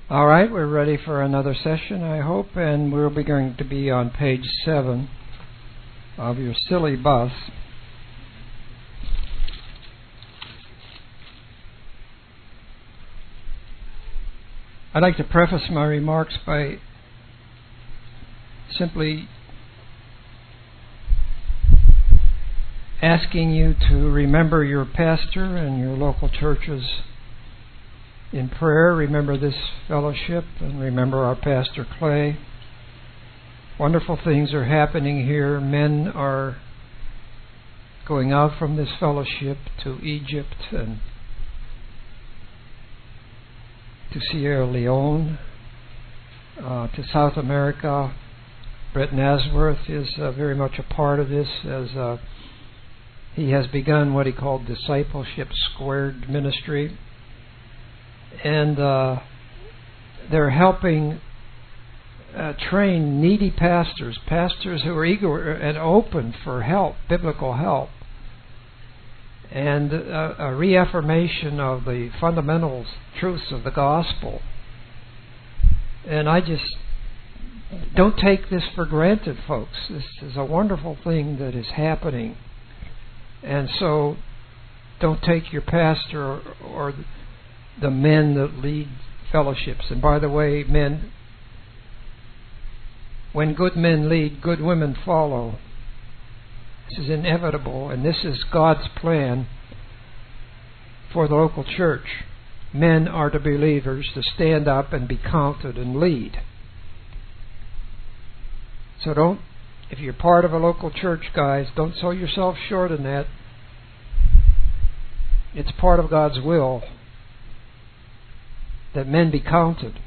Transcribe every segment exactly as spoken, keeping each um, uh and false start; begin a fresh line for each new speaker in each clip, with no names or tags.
All right, we're ready for another session, I hope, and we'll be going to be on page seven of your silly bus. I'd like to preface my remarks by simply asking you to remember your pastor and your local churches in prayer. Remember this fellowship and remember our Pastor Clay. Wonderful things are happening here. Men are going out from this fellowship to Egypt and to Sierra Leone, uh, to South America. Brett Nasworth is uh, very much a part of this, as uh, he has begun what he called Discipleship Squared Ministry. And uh, they're helping uh, train needy pastors, pastors who are eager and open for help, biblical help, and uh, a reaffirmation of the fundamentals, truths of the gospel. And I just don't take this for granted, folks. This is a wonderful thing that is happening. And so don't take your pastor or, or the men that lead fellowships. And by the way, men, when good men lead, good women follow. This is inevitable, and this is God's plan for the local church. Men are to be leaders, to stand up and be counted and lead. So don't, if you're part of a local church, guys, don't sell yourself short in that. It's part of God's will that men be counted.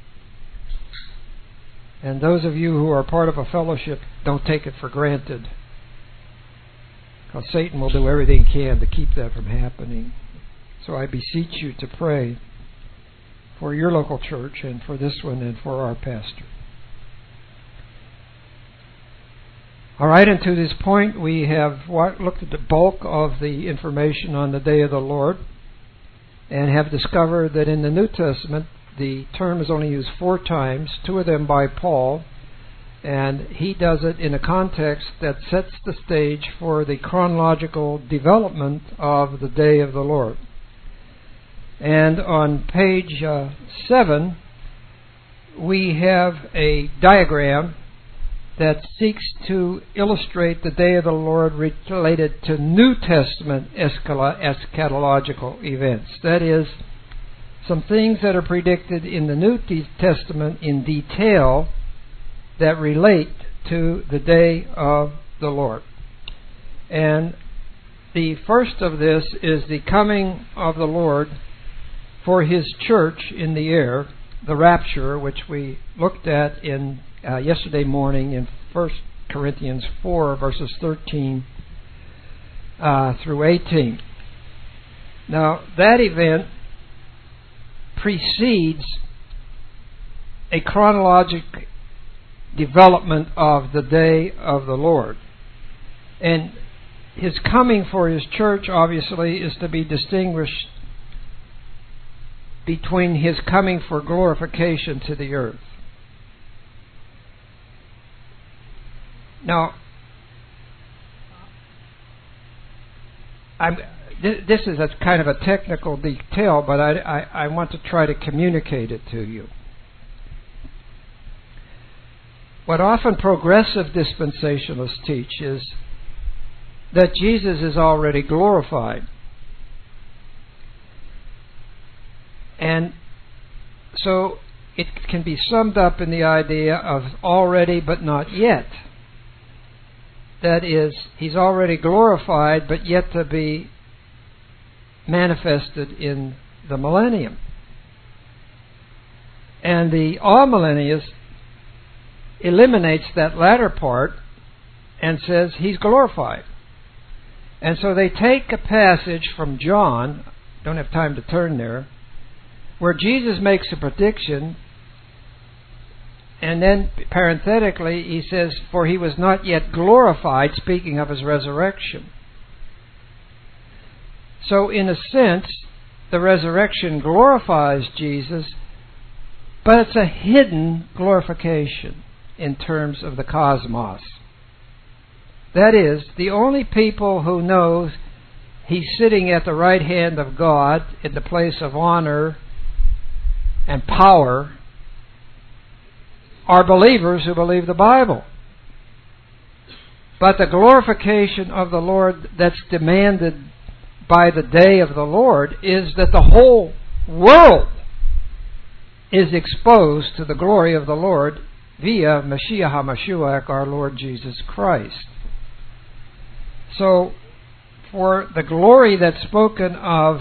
And those of you who are part of a fellowship, don't take it for granted, because Satan will do everything he can to keep that from happening. So I beseech you to pray for your local church and for this one and for our pastor. All right, and to this point we have looked at the bulk of the information on the day of the Lord, and have discovered that in the New Testament the term is only used four times, two of them by Paul, and he does it in a context that sets the stage for the chronological development of the day of the Lord. And on page uh, seven, we have a diagram that seeks to illustrate the day of the Lord related to New Testament eschatological events. That is, some things that are predicted in the New Testament in detail that relate to the day of the Lord. And the first of this is the coming of the Lord for His church in the air, the rapture, which we looked at in uh, yesterday morning in First Corinthians four, verses thirteen uh, through eighteen. Now, that event precedes a chronologic development of the day of the Lord. And His coming for His church, obviously, is to be distinguished between His coming for glorification to the earth. Now, I'm, th- this is a kind of a technical detail, but I, I, I want to try to communicate it to you. What often progressive dispensationalists teach is that Jesus is already glorified. And so it can be summed up in the idea of already but not yet. That is, He's already glorified but yet to be manifested in the millennium. And the amillennialist eliminates that latter part and says He's glorified. And so they take a passage from John, don't have time to turn there, where Jesus makes a prediction, and then parenthetically He says, for He was not yet glorified, speaking of His resurrection. So in a sense, the resurrection glorifies Jesus, But it's a hidden glorification in terms of the cosmos. That is, the only people who know He's sitting at the right hand of God in the place of honor and power are believers who believe the Bible. But the glorification of the Lord that's demanded by the day of the Lord is that the whole world is exposed to the glory of the Lord via Mashiach HaMashiach, our Lord Jesus Christ. So, for the glory that's spoken of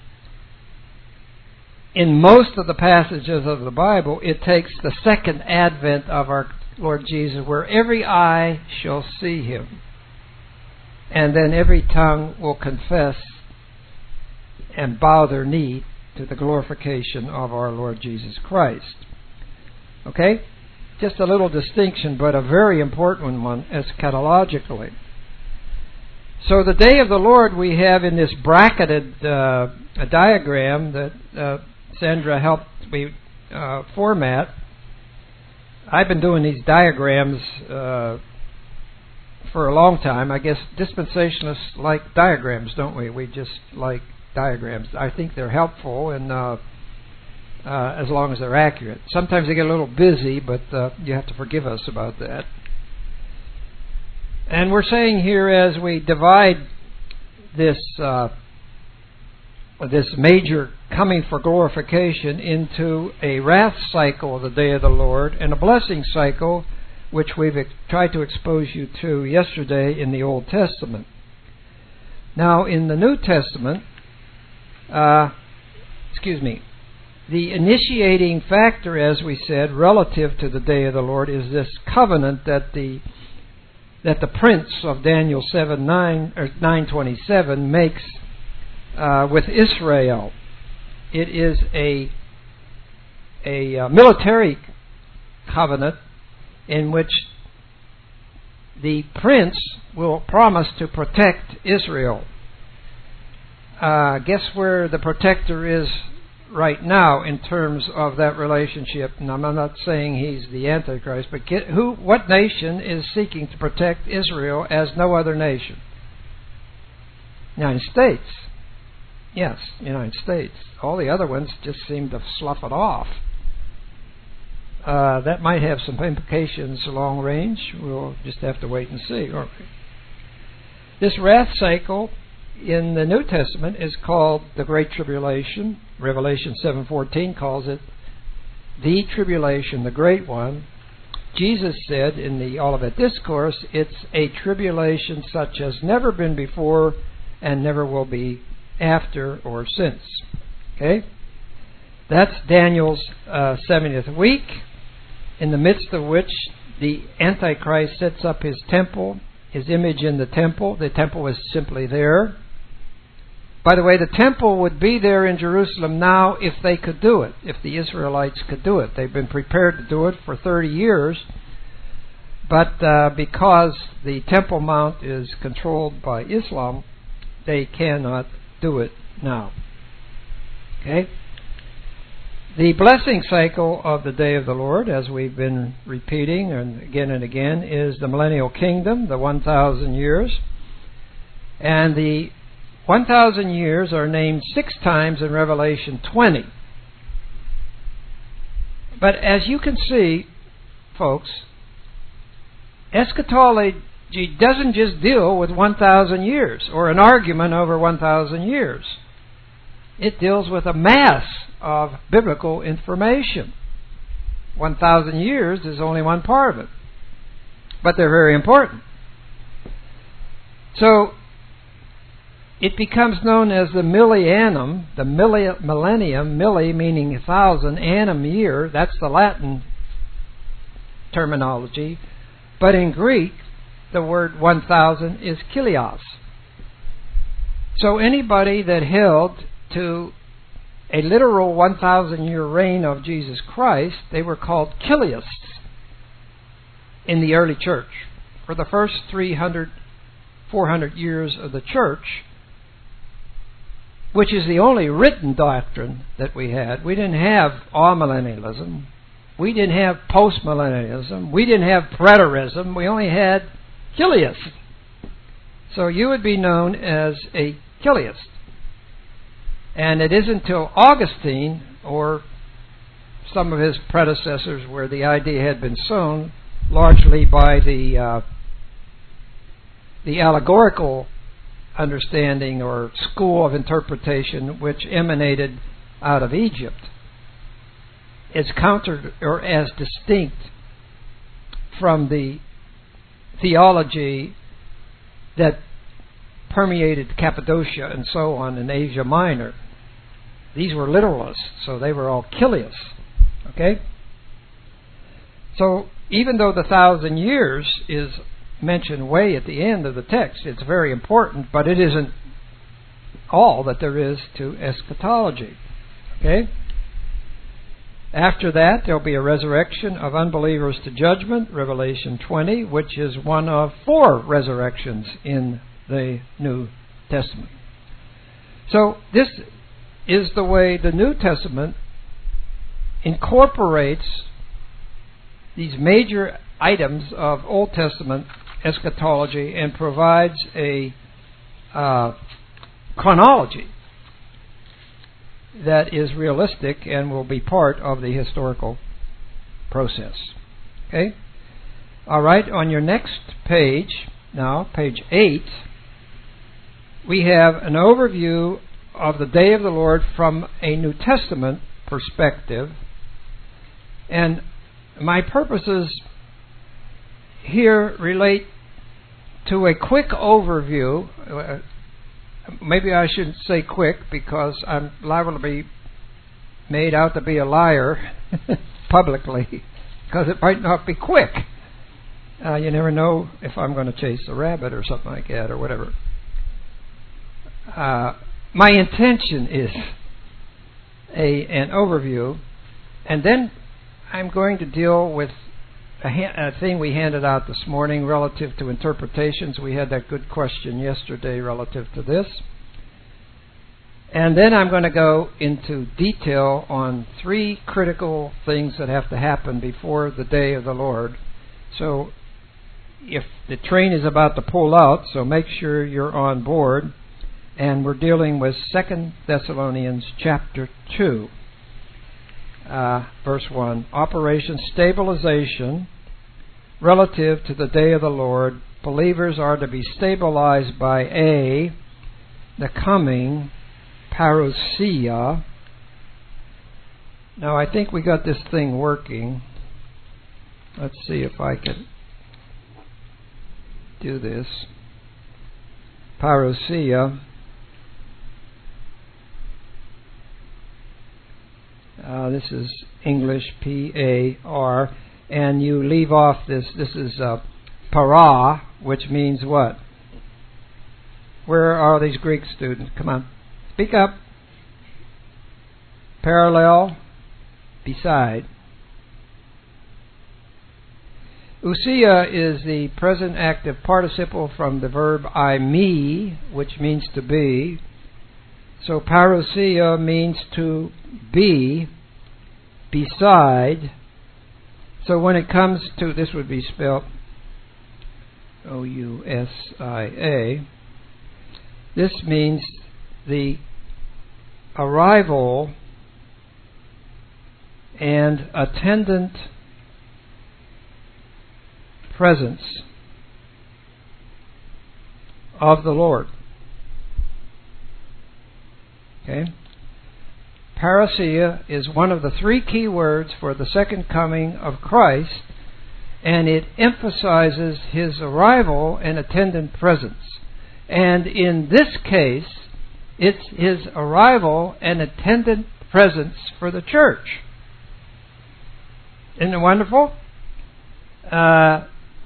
in most of the passages of the Bible, it takes the second advent of our Lord Jesus, where every eye shall see Him, and then every tongue will confess and bow their knee to the glorification of our Lord Jesus Christ. Okay? Just a little distinction, but a very important one eschatologically. So the day of the Lord we have in this bracketed uh, a diagram that uh, Sandra helped me uh, format. I've been doing these diagrams uh, for a long time. I guess dispensationalists like diagrams, don't we? We just like diagrams. I think they're helpful, and uh, uh, as long as they're accurate. Sometimes they get a little busy, but uh, you have to forgive us about that. And we're saying here, as we divide this uh, this major coming for glorification into a wrath cycle of the day of the Lord and a blessing cycle, which we've ex- tried to expose you to yesterday in the Old Testament. Now, in the New Testament, uh, excuse me, the initiating factor, as we said, relative to the day of the Lord, is this covenant that the that the prince of Daniel seven nine or nine twenty seven makes uh, with Israel. It is a a uh, military covenant in which the prince will promise to protect Israel. Uh, guess where the protector is right now in terms of that relationship? And I'm not saying he's the Antichrist, but get, who? What nation is seeking to protect Israel as no other nation? United States. Yes, United States. All the other ones just seem to slough it off. Uh, that might have some implications long range. We'll just have to wait and see. This wrath cycle in the New Testament is called the Great Tribulation. Revelation seven fourteen calls it the tribulation, the great one. Jesus said in the Olivet Discourse, it's a tribulation such as never been before and never will be after or since. Okay? That's Daniel's uh, seventieth week, in the midst of which the Antichrist sets up his temple, his image in the temple. The temple is simply there. By the way, the temple would be there in Jerusalem now if they could do it, if the Israelites could do it. They've been prepared to do it for thirty years, but uh, because the Temple Mount is controlled by Islam, they cannot do it now. Okay? The blessing cycle of the day of the Lord, as we've been repeating and again and again, is the millennial kingdom, the one thousand years. And the one thousand years are named six times in Revelation twenty. But as you can see, folks, eschatology doesn't just deal with one thousand years or an argument over one thousand years. It deals with a mass of biblical information. one thousand years is only one part of it, but they're very important. So, it becomes known as the millennium, the millennium, milli meaning a thousand, annum year, that's the Latin terminology, but in Greek, the word one thousand is kilios. So anybody that held to a literal one thousand year reign of Jesus Christ, they were called kiliists in the early church. For the first three hundred, four hundred years of the church, which is the only written doctrine that we had. We didn't have amillennialism. We didn't have postmillennialism. We didn't have preterism. We only had Chiliast. So you would be known as a Chiliast. And it isn't until Augustine or some of his predecessors where the idea had been sown, largely by the uh, the allegorical understanding or school of interpretation which emanated out of Egypt, is countered or as distinct from the theology that permeated Cappadocia and so on in Asia Minor. These were literalists, so they were all Chiliasts. Okay? So even though the thousand years is mentioned way at the end of the text, it's very important, but it isn't all that there is to eschatology. Okay? After that, there'll be a resurrection of unbelievers to judgment, Revelation twenty, which is one of four resurrections in the New Testament. So this is the way the New Testament incorporates these major items of Old Testament eschatology and provides a uh, chronology that is realistic and will be part of the historical process. Okay? All right, on your next page, now, page eight, we have an overview of the day of the Lord from a New Testament perspective. And my purposes here relate to a quick overview. Uh, maybe I shouldn't say quick because I'm liable to be made out to be a liar publicly, because it might not be quick. Uh, you never know if I'm going to chase a rabbit or something like that or whatever. Uh, my intention is a an overview, and then I'm going to deal with a, ha- a thing we handed out this morning relative to interpretations. We had that good question yesterday relative to this. And then I'm going to go into detail on three critical things that have to happen before the day of the Lord. So if the train is about to pull out, so make sure you're on board. And we're dealing with Second Thessalonians chapter two. Uh, verse one, Operation Stabilization. Relative to the day of the Lord, believers are to be stabilized by A, the coming parousia. Now I think we got this thing working. Let's see if I can do this. Parousia. Uh, this is English, P A R, and you leave off this. This is uh, para, which means what? Where are these Greek students? Come on, speak up. Parallel, beside. Ousia is the present active participle from the verb I me, which means to be. So parousia means to be, beside. So when it comes to, this would be spelled O U S I A, this means the arrival and attendant presence of the Lord. Okay? Parousia is one of the three key words for the second coming of Christ, and it emphasizes his arrival and attendant presence. And in this case, it's his arrival and attendant presence for the church. Isn't it wonderful? Uh,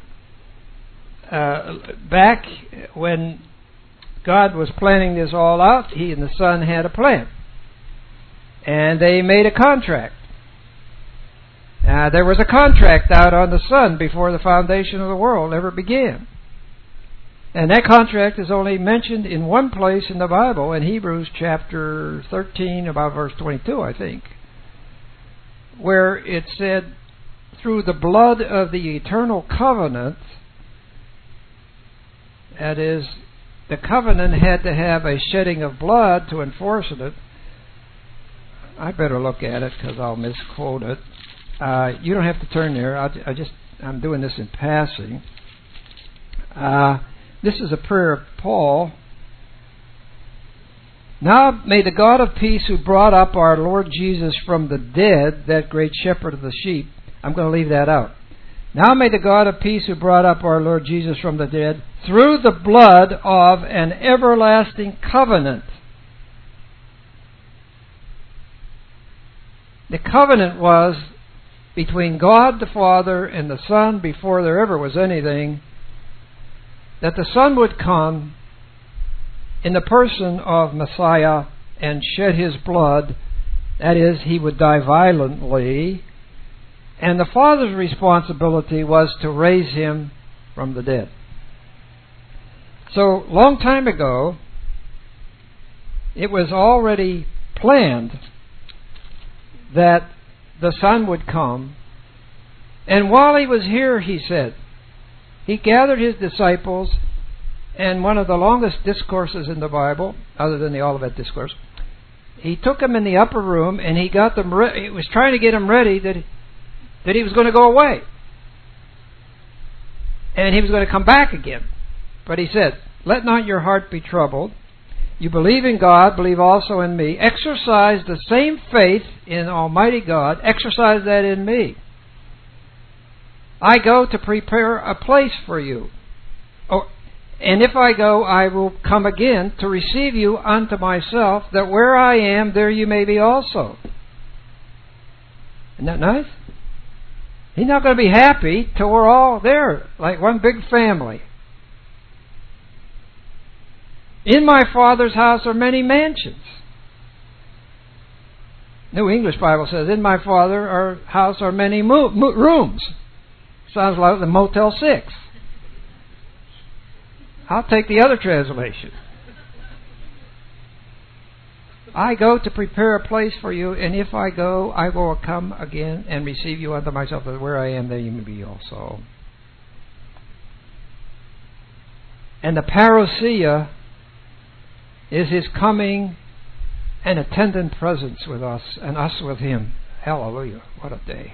uh, back when God was planning this all out, he and the Son had a plan. And they made a contract. Uh, there was a contract out on the Son before the foundation of the world ever began. And that contract is only mentioned in one place in the Bible, in Hebrews chapter thirteen, about verse twenty-two, I think, where it said, through the blood of the eternal covenant, that is, the covenant had to have a shedding of blood to enforce it. I better look at it because I'll misquote it. Uh, you don't have to turn there. I, I just I'm doing this in passing. Uh, this is a prayer of Paul. Now may the God of peace, who brought up our Lord Jesus from the dead, that great shepherd of the sheep. I'm going to leave that out. Now may the God of peace, who brought up our Lord Jesus from the dead, through the blood of an everlasting covenant. The covenant was between God the Father and the Son before there ever was anything, that the Son would come in the person of Messiah and shed His blood. That is, He would die violently. And the Father's responsibility was to raise Him from the dead. So, long time ago, it was already planned that the Son would come. And while He was here, He said, He gathered His disciples, and one of the longest discourses in the Bible, other than the Olivet Discourse, He took them in the upper room, and He got them re- He was trying to get them ready that, that He was going to go away. And He was going to come back again. But He said, let not your heart be troubled. You believe in God, believe also in me. Exercise the same faith in Almighty God. Exercise that in me. I go to prepare a place for you. Oh, and if I go, I will come again to receive you unto myself, that where I am, there you may be also. Isn't that nice? He's not going to be happy till we're all there, like one big family. In my Father's house are many mansions. New English Bible says, in my Father's house are many mo- mo- rooms. Sounds like the Motel six. I'll take the other translation. I go to prepare a place for you, and if I go, I will come again and receive you unto myself, that where I am, there you may be also. And the parousia is His coming and attendant presence with us, and us with Him. Hallelujah. What a day.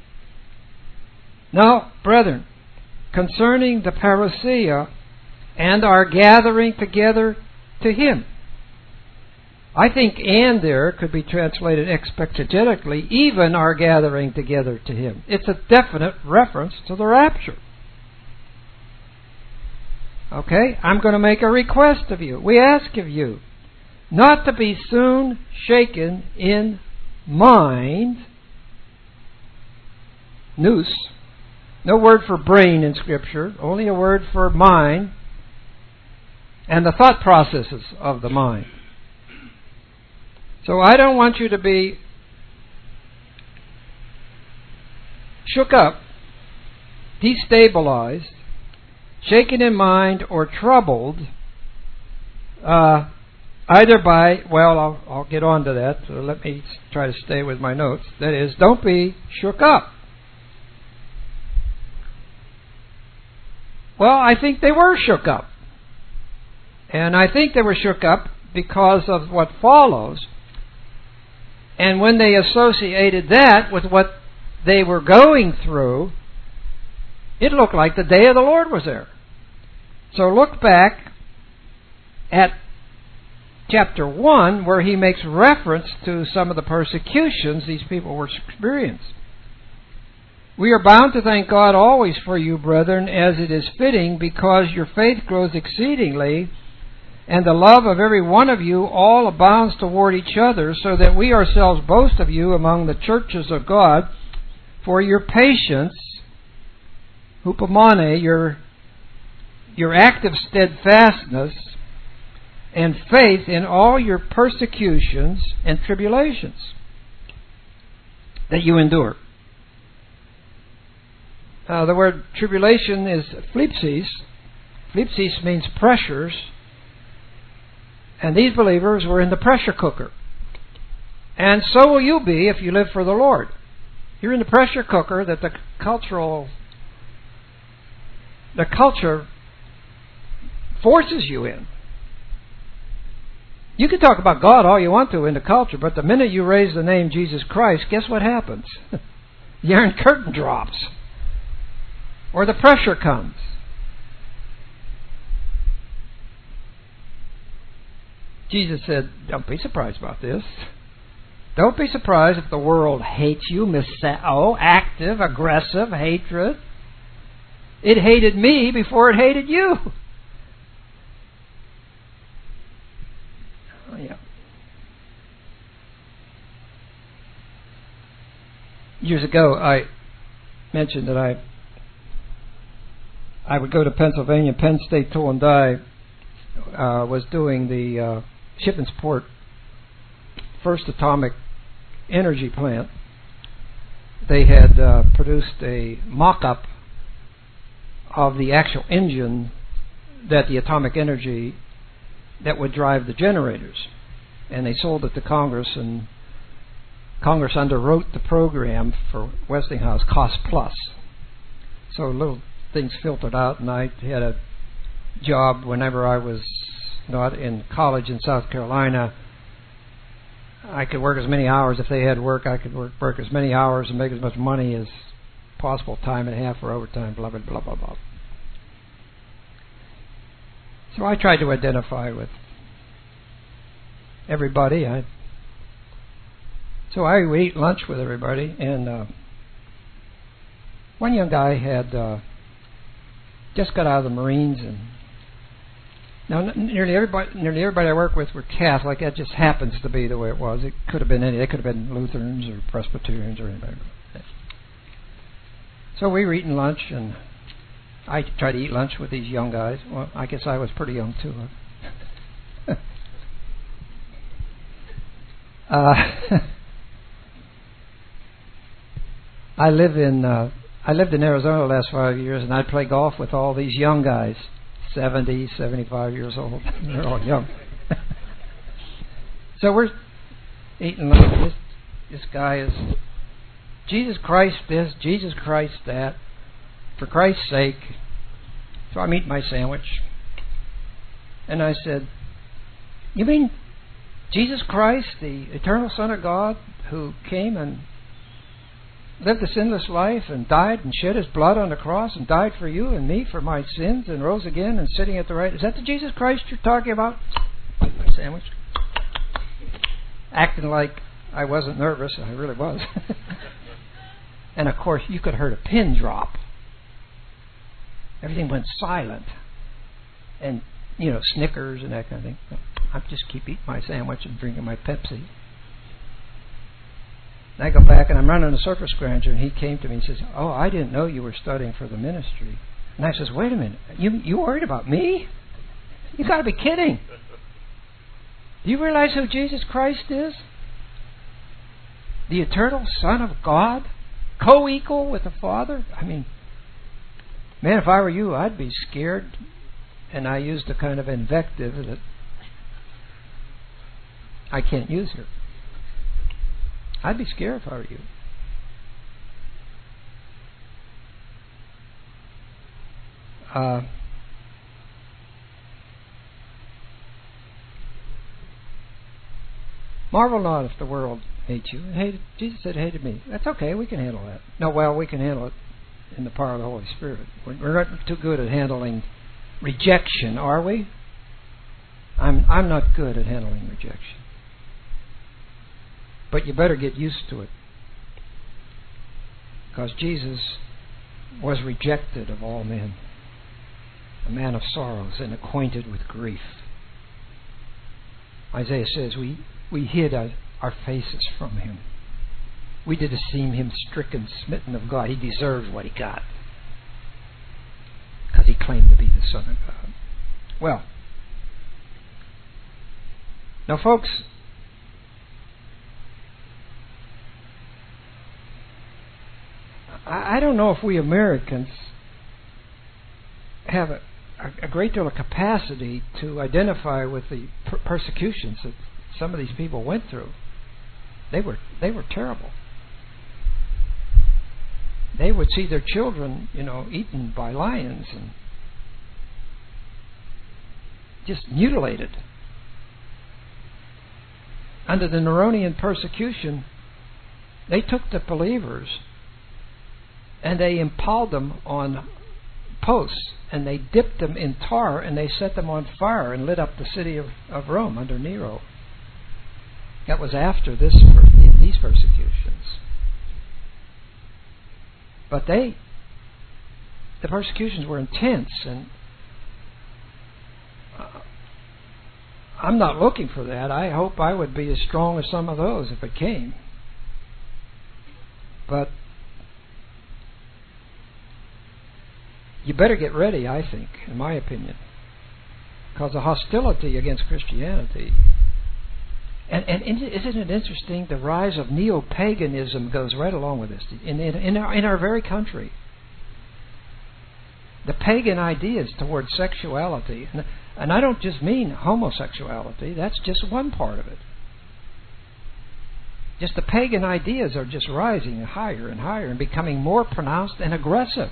Now, brethren, concerning the parousia and our gathering together to Him, I think and there could be translated expectogenically, even our gathering together to Him. It's a definite reference to the rapture. Okay, I'm going to make a request of you. We ask of you not to be soon shaken in mind. Nous. No word for brain in Scripture, only a word for mind and the thought processes of the mind. So I don't want you to be shook up, destabilized, shaken in mind, or troubled, uh, either by, well, I'll, I'll get on to that, so let me try to stay with my notes. That is, don't be shook up. Well, I think they were shook up. And I think they were shook up because of what follows. And when they associated that with what they were going through, it looked like the day of the Lord was there. So look back at chapter one, where he makes reference to some of the persecutions these people were experiencing. We are bound to thank God always for you, brethren, as it is fitting, because your faith grows exceedingly, and the love of every one of you all abounds toward each other, so that we ourselves boast of you among the churches of God for your patience, hupomone, your, your active steadfastness, and faith in all your persecutions and tribulations that you endure. Uh, the word tribulation is phlipsis, Flipsis means pressures. And these believers were in the pressure cooker. And so will you be if you live for the Lord. You're in the pressure cooker that the cultural, the culture forces you in. You can talk about God all you want to in the culture, but the minute you raise the name Jesus Christ, guess what happens? The Iron Curtain drops. Or the pressure comes. Jesus said, don't be surprised about this. Don't be surprised if the world hates you, misao, active, aggressive, hatred. It hated me before it hated you. Oh, yeah. Years ago, I mentioned that I I would go to Pennsylvania. Penn State Tool and Die uh, was doing the uh, Shippensport first atomic energy plant. They had uh, produced a mock-up of the actual engine that the atomic energy that would drive the generators, and they sold it to Congress, and Congress underwrote the program for Westinghouse cost plus. So little things filtered out, and I had a job whenever I was not in college in South Carolina. I could work as many hours if they had work. I could work, work as many hours and make as much money as possible, time and a half for overtime, blah, blah, blah, blah, blah. So I tried to identify with everybody. I So I would eat lunch with everybody, and uh, one young guy had uh, just got out of the Marines, and now nearly everybody, nearly everybody I work with were Catholic. That just happens to be the way it was. It could have been any. They could have been Lutherans or Presbyterians or anybody. So we were eating lunch, and I tried to eat lunch with these young guys. Well, I guess I was pretty young too. uh, I live in uh, I lived in Arizona the last five years, and I'd play golf with all these young guys, seventy, seventy-five years old. They're all young. So we're eating lunch. This, this guy is Jesus Christ this, Jesus Christ that, for Christ's sake. So I'm eating my sandwich, and I said, "You mean Jesus Christ, the eternal Son of God, who came and lived a sinless life and died and shed his blood on the cross and died for you and me for my sins and rose again and sitting at the right? Is that the Jesus Christ you're talking about?" My sandwich. Acting like I wasn't nervous. I really was. And of course, you could have heard a pin drop. Everything went silent. And, you know, Snickers and that kind of thing. I just keep eating my sandwich and drinking my Pepsi. And I go back, and I'm running a surface grandeur, and he came to me and says, "Oh, I didn't know you were studying for the ministry." And I says, "Wait a minute, you you worried about me? You got to be kidding. Do you realize who Jesus Christ is? The eternal Son of God, co-equal with the Father? I mean, man, if I were you, I'd be scared." And I used a kind of invective that I can't use here. I'd be scared if I were you. Uh, marvel not if the world hates you. It hated, Jesus said, hated me. That's okay. We can handle that. No, well, we can handle it in the power of the Holy Spirit. We're not too good at handling rejection, are we? I'm I'm not good at handling rejection. But you better get used to it. Because Jesus was rejected of all men. A man of sorrows and acquainted with grief. Isaiah says we, we hid our, our faces from him. We did esteem him stricken, smitten of God. He deserved what he got. Because he claimed to be the Son of God. Well, now folks, I don't know if we Americans have a, a, a great deal of capacity to identify with the per- persecutions that some of these people went through. They were they were terrible. They would see their children, you know, eaten by lions and just mutilated. Under the Neronian persecution, they took the believers and they impaled them on posts, and they dipped them in tar, and they set them on fire and lit up the city of, of Rome under Nero. That was after this these persecutions. But they, the persecutions were intense, and uh, I'm not looking for that. I hope I would be as strong as some of those if it came. But you better get ready, I think, in my opinion, because the hostility against Christianity. And, and isn't it interesting? The rise of neo-paganism goes right along with this in, in, in, our, in our very country. The pagan ideas towards sexuality, and, and I don't just mean homosexuality, that's just one part of it. Just the pagan ideas are just rising higher and higher and becoming more pronounced and aggressive.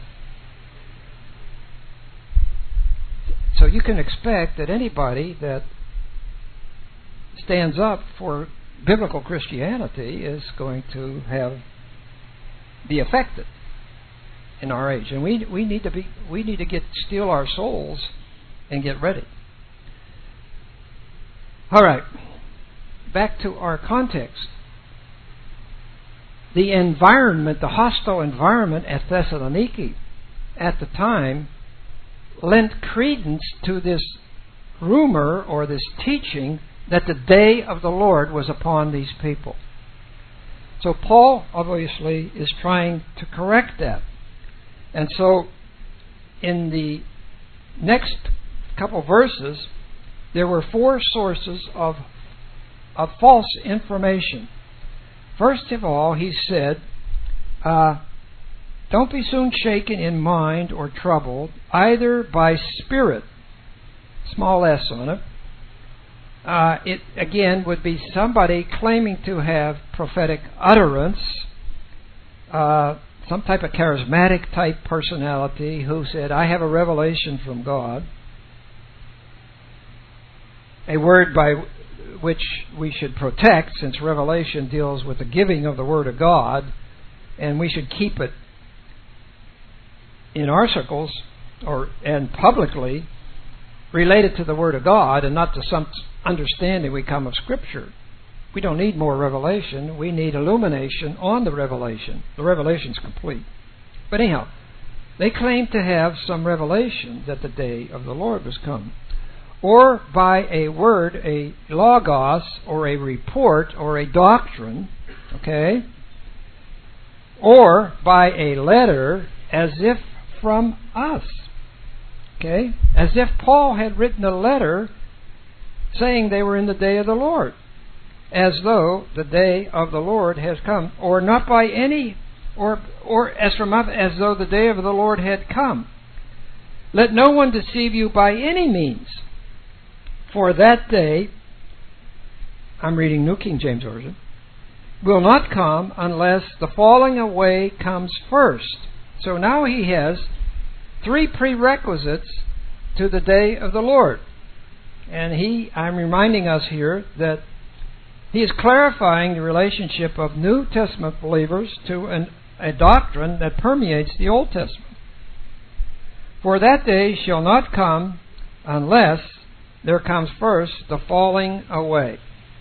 So you can expect that anybody that stands up for biblical Christianity is going to have be affected in our age, and we we need to be we need to get steel our souls and get ready. All right, back to our context. The environment, the hostile environment at Thessaloniki at the time, lent credence to this rumor or this teaching that the day of the Lord was upon these people. So Paul obviously is trying to correct that. And so in the next couple verses, there were four sources of, of false information. First of all, he said, uh, don't be soon shaken in mind or troubled, either by spirit, small s on it. Uh, it, again, would be somebody claiming to have prophetic utterance, uh, some type of charismatic type personality who said, I have a revelation from God, a word by which we should protect, since revelation deals with the giving of the Word of God, and we should keep it in our circles or and publicly related to the Word of God and not to some understanding we come of Scripture. We don't need more revelation. We need illumination on the revelation. The revelation's complete. But anyhow, they claim to have some revelation that the day of the Lord was come. Or by a word, a logos, or a report, or a doctrine, okay? Or by a letter, as if from us, okay? As if Paul had written a letter saying they were in the day of the Lord, as though the day of the Lord has come, or not by any, or or as from us, as though the day of the Lord had come. Let no one deceive you by any means. For that day, I'm reading New King James Version, will not come unless the falling away comes first. So now he has three prerequisites to the day of the Lord. And he, I'm reminding us here that he is clarifying the relationship of New Testament believers to an, a doctrine that permeates the Old Testament. For that day shall not come unless there comes first the falling away.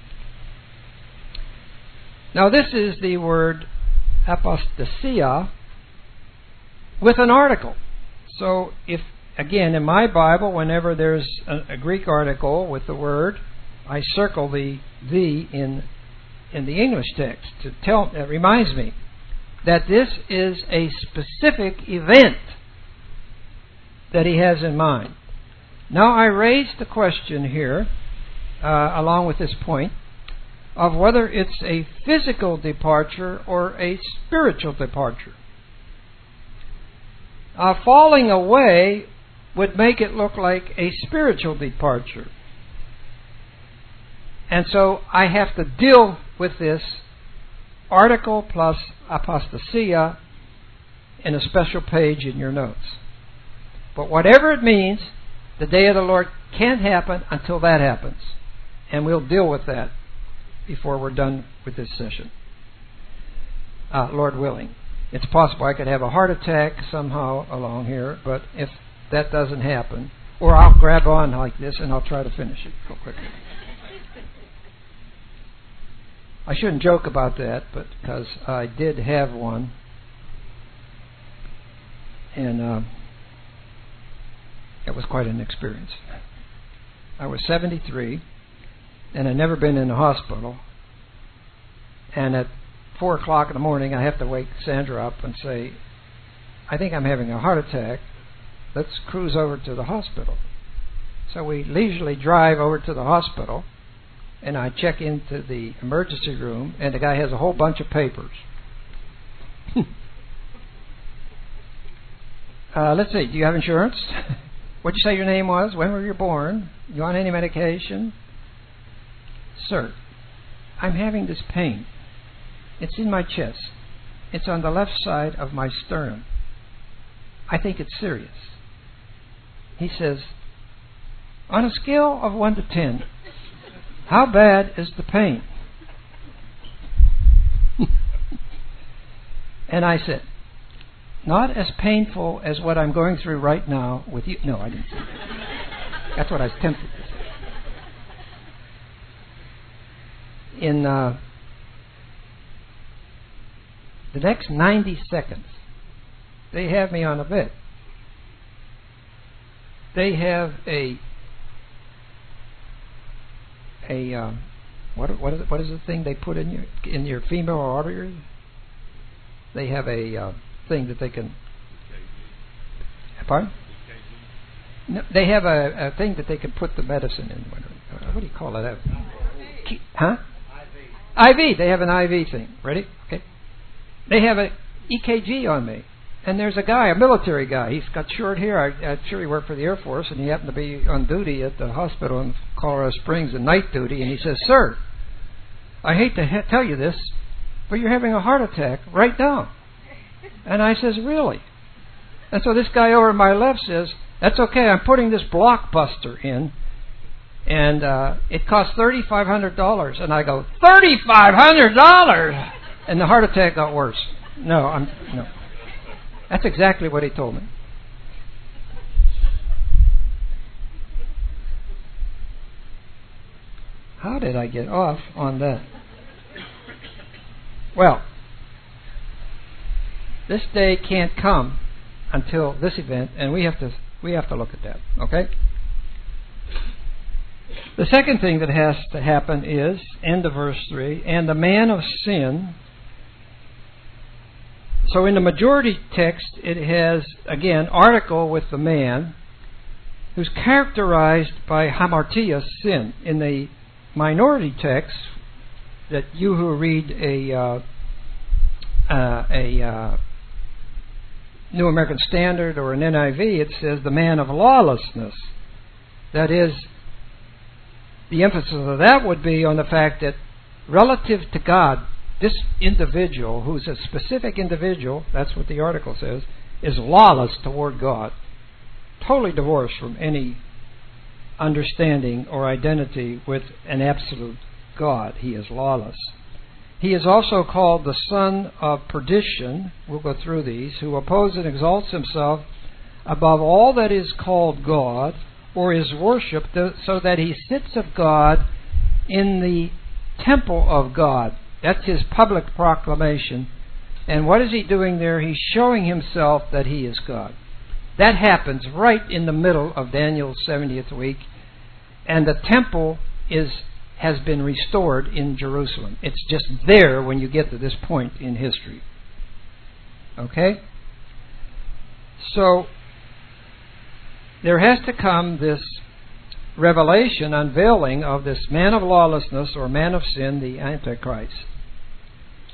Now this is the word apostasia with an article. So if, again, in my Bible, whenever there's a, a Greek article with the word, I circle the the in in the English text to tell. It reminds me that this is a specific event that he has in mind. Now I raise the question here, uh, along with this point, of whether it's a physical departure or a spiritual departure. Uh, falling away would make it look like a spiritual departure. And so I have to deal with this article plus apostasia in a special page in your notes. But whatever it means, the day of the Lord can't happen until that happens. And we'll deal with that before we're done with this session. Uh, Lord willing. It's possible I could have a heart attack somehow along here, but if that doesn't happen, or I'll grab on like this and I'll try to finish it real quickly. I shouldn't joke about that, but because I did have one, and uh, it was quite an experience. I was seventy-three, and I'd never been in the hospital, and at four o'clock in the morning I have to wake Sandra up and say, I think I'm having a heart attack. Let's cruise over to the hospital. So we leisurely drive over to the hospital, and I check into the emergency room, and the guy has a whole bunch of papers. uh, let's see, do you have insurance? What'd you say your name was? When were you born? You on any medication? Sir, I'm having this pain. It's in my chest. It's on the left side of my sternum. I think it's serious. He says, on a scale of one to ten, how bad is the pain? And I said, not as painful as what I'm going through right now with you. No, I didn't say that. That's what I was tempted to say. In uh, the next ninety seconds, they have me on a bed. They have a a um, what what is it, what is the thing they put in your in your femoral artery? They have a uh, thing that they can. Pardon? No, they have a, a thing that they can put the medicine in. What, what do you call it? Huh? I V. They have an I V thing. Ready? Okay. They have a E K G on me. And there's a guy, a military guy. He's got short hair. I, I'm sure he worked for the Air Force, and he happened to be on duty at the hospital in Colorado Springs, in night duty. And he says, "Sir, I hate to ha- tell you this, but you're having a heart attack right now." And I says, "Really?" And so this guy over on my left says, "That's okay. I'm putting this Blockbuster in, and uh, it costs thirty-five hundred dollars." And I go, thirty-five hundred dollars? And the heart attack got worse. No, I'm no. That's exactly what he told me. How did I get off on that? Well, this day can't come until this event, and we have to we have to look at that. Okay? The second thing that has to happen is, end of verse three, and the man of sin. So in the majority text, it has, again, article with the man who's characterized by hamartia, sin. In the minority text, that you who read a uh, uh, a uh, New American Standard or an N I V, it says the man of lawlessness. That is, the emphasis of that would be on the fact that relative to God, this individual, who's a specific individual, that's what the article says, is lawless toward God. Totally divorced from any understanding or identity with an absolute God. He is lawless. He is also called the son of perdition. We'll go through these. Who opposes and exalts himself above all that is called God or is worshipped, so that he sits of God in the temple of God. That's his public proclamation. And what is he doing there? He's showing himself that he is God. That happens right in the middle of Daniel's seventieth week. And the temple is has been restored in Jerusalem. It's just there when you get to this point in history. Okay? So, there has to come this revelation, unveiling of this man of lawlessness or man of sin, the Antichrist.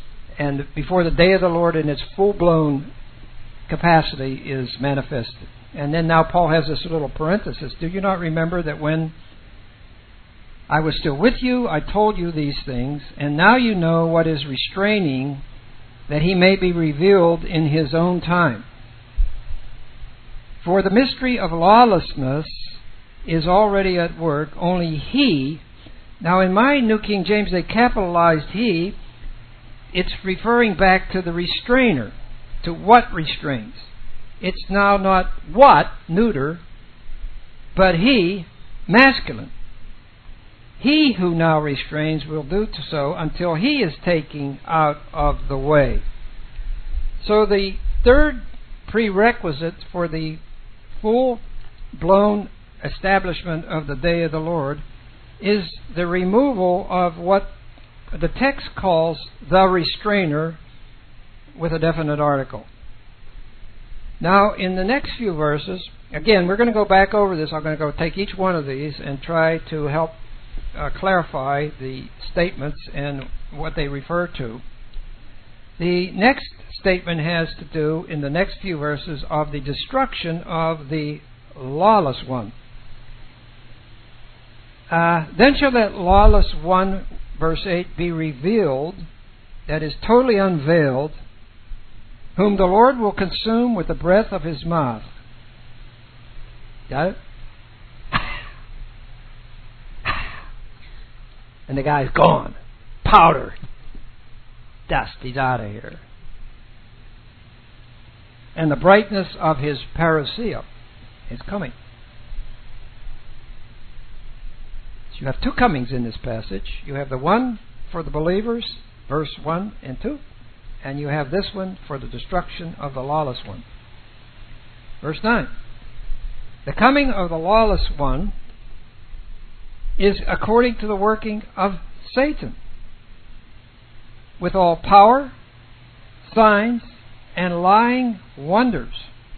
And before the day of the Lord in its full-blown capacity is manifested. And then now Paul has this little parenthesis. Do you not remember that when I was still with you, I told you these things, and now you know what is restraining, that he may be revealed in his own time. For the mystery of lawlessness is already at work, only he, now in my New King James they capitalized he, it's referring back to the restrainer, to what restrains. It's now not what, neuter, but he, masculine. He who now restrains will do so until he is taken out of the way. So the third prerequisite for the full-blown establishment of the day of the Lord is the removal of what the text calls the restrainer with a definite article. Now, in the next few verses, again, we're going to go back over this. I'm going to go take each one of these and try to help uh, clarify the statements and what they refer to. The next statement has to do, in the next few verses, of the destruction of the lawless one. Uh, then shall that lawless one, verse eight, be revealed, that is totally unveiled, whom the Lord will consume with the breath of his mouth. Got it? And the guy's gone. Powder. Dust. He's out of here. And the brightness of his parousia is coming. So you have two comings in this passage. You have the one for the believers, verse one and two. And you have this one for the destruction of the lawless one. Verse nine. The coming of the lawless one is according to the working of Satan, with all power, signs, and lying wonders.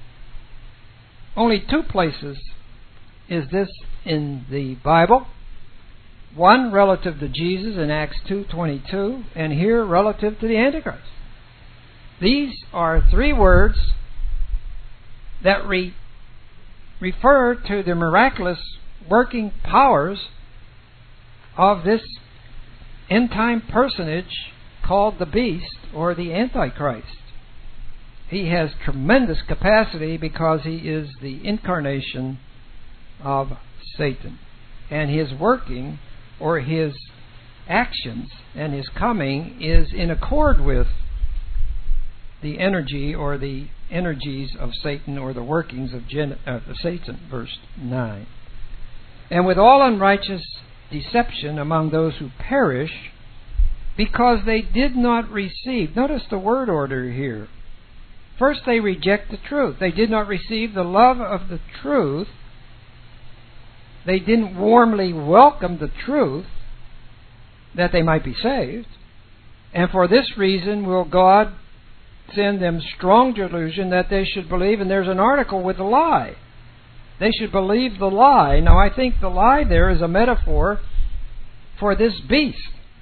Only two places is this in the Bible. One relative to Jesus in Acts two twenty-two, and here relative to the Antichrist. These are three words that re- refer to the miraculous working powers of this end-time personage called the Beast or the Antichrist. He has tremendous capacity because he is the incarnation of Satan. And his working or his actions and his coming is in accord with the energy or the energies of Satan or the workings of Gen- uh, Satan, verse nine. And with all unrighteous deception among those who perish, because they did not receive. Notice the word order here. First, they reject the truth. They did not receive the love of the truth. They didn't warmly welcome the truth that they might be saved. And for this reason will God send them strong delusion that they should believe. And there's an article with a lie. They should believe the lie. Now, I think the lie there is a metaphor for this beast.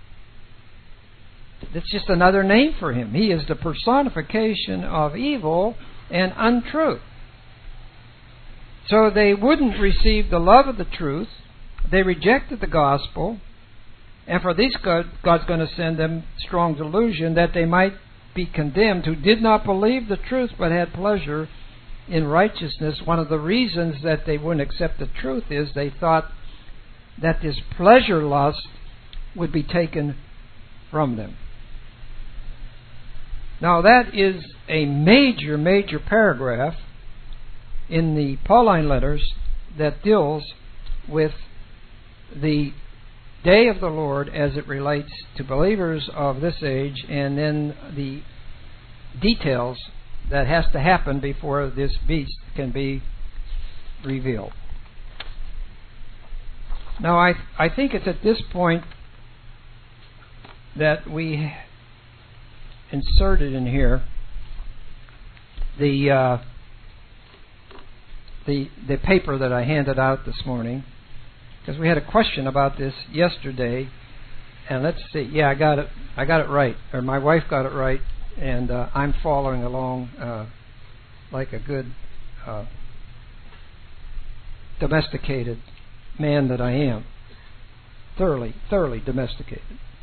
It's just another name for him. He is the personification of evil and untruth. So they wouldn't receive the love of the truth. They rejected the gospel. And for this, God, God's going to send them strong delusion that they might be condemned who did not believe the truth but had pleasure in righteousness. One of the reasons that they wouldn't accept the truth is they thought that this pleasure lust would be taken from them. Now that is a major, major paragraph in the Pauline letters that deals with the day of the Lord as it relates to believers of this age, and then the details that has to happen before this beast can be revealed. Now I I think it's at this point that we inserted in here the uh, the the paper that I handed out this morning, because we had a question about this yesterday, and let's see, yeah, I got it, I got it right, or my wife got it right, and uh, I'm following along uh, like a good uh, domesticated man that I am. Thoroughly, thoroughly domesticated.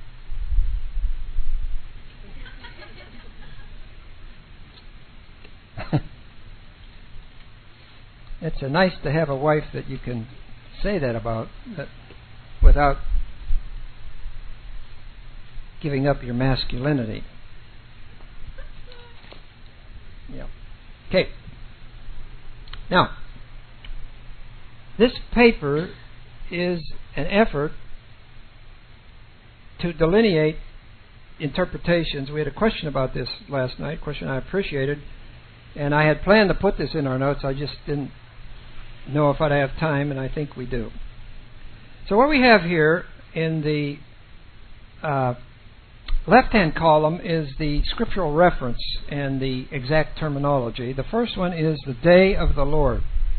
It's a nice to have a wife that you can say that about, that without giving up your masculinity. Yeah. Okay. Now, this paper is an effort to delineate interpretations. We had a question about this last night, a question I appreciated, and I had planned to put this in our notes. I just didn't know if I'd have time, and I think we do. So what we have here in the uh, left-hand column is the scriptural reference and the exact terminology. The first one is the day of the Lord.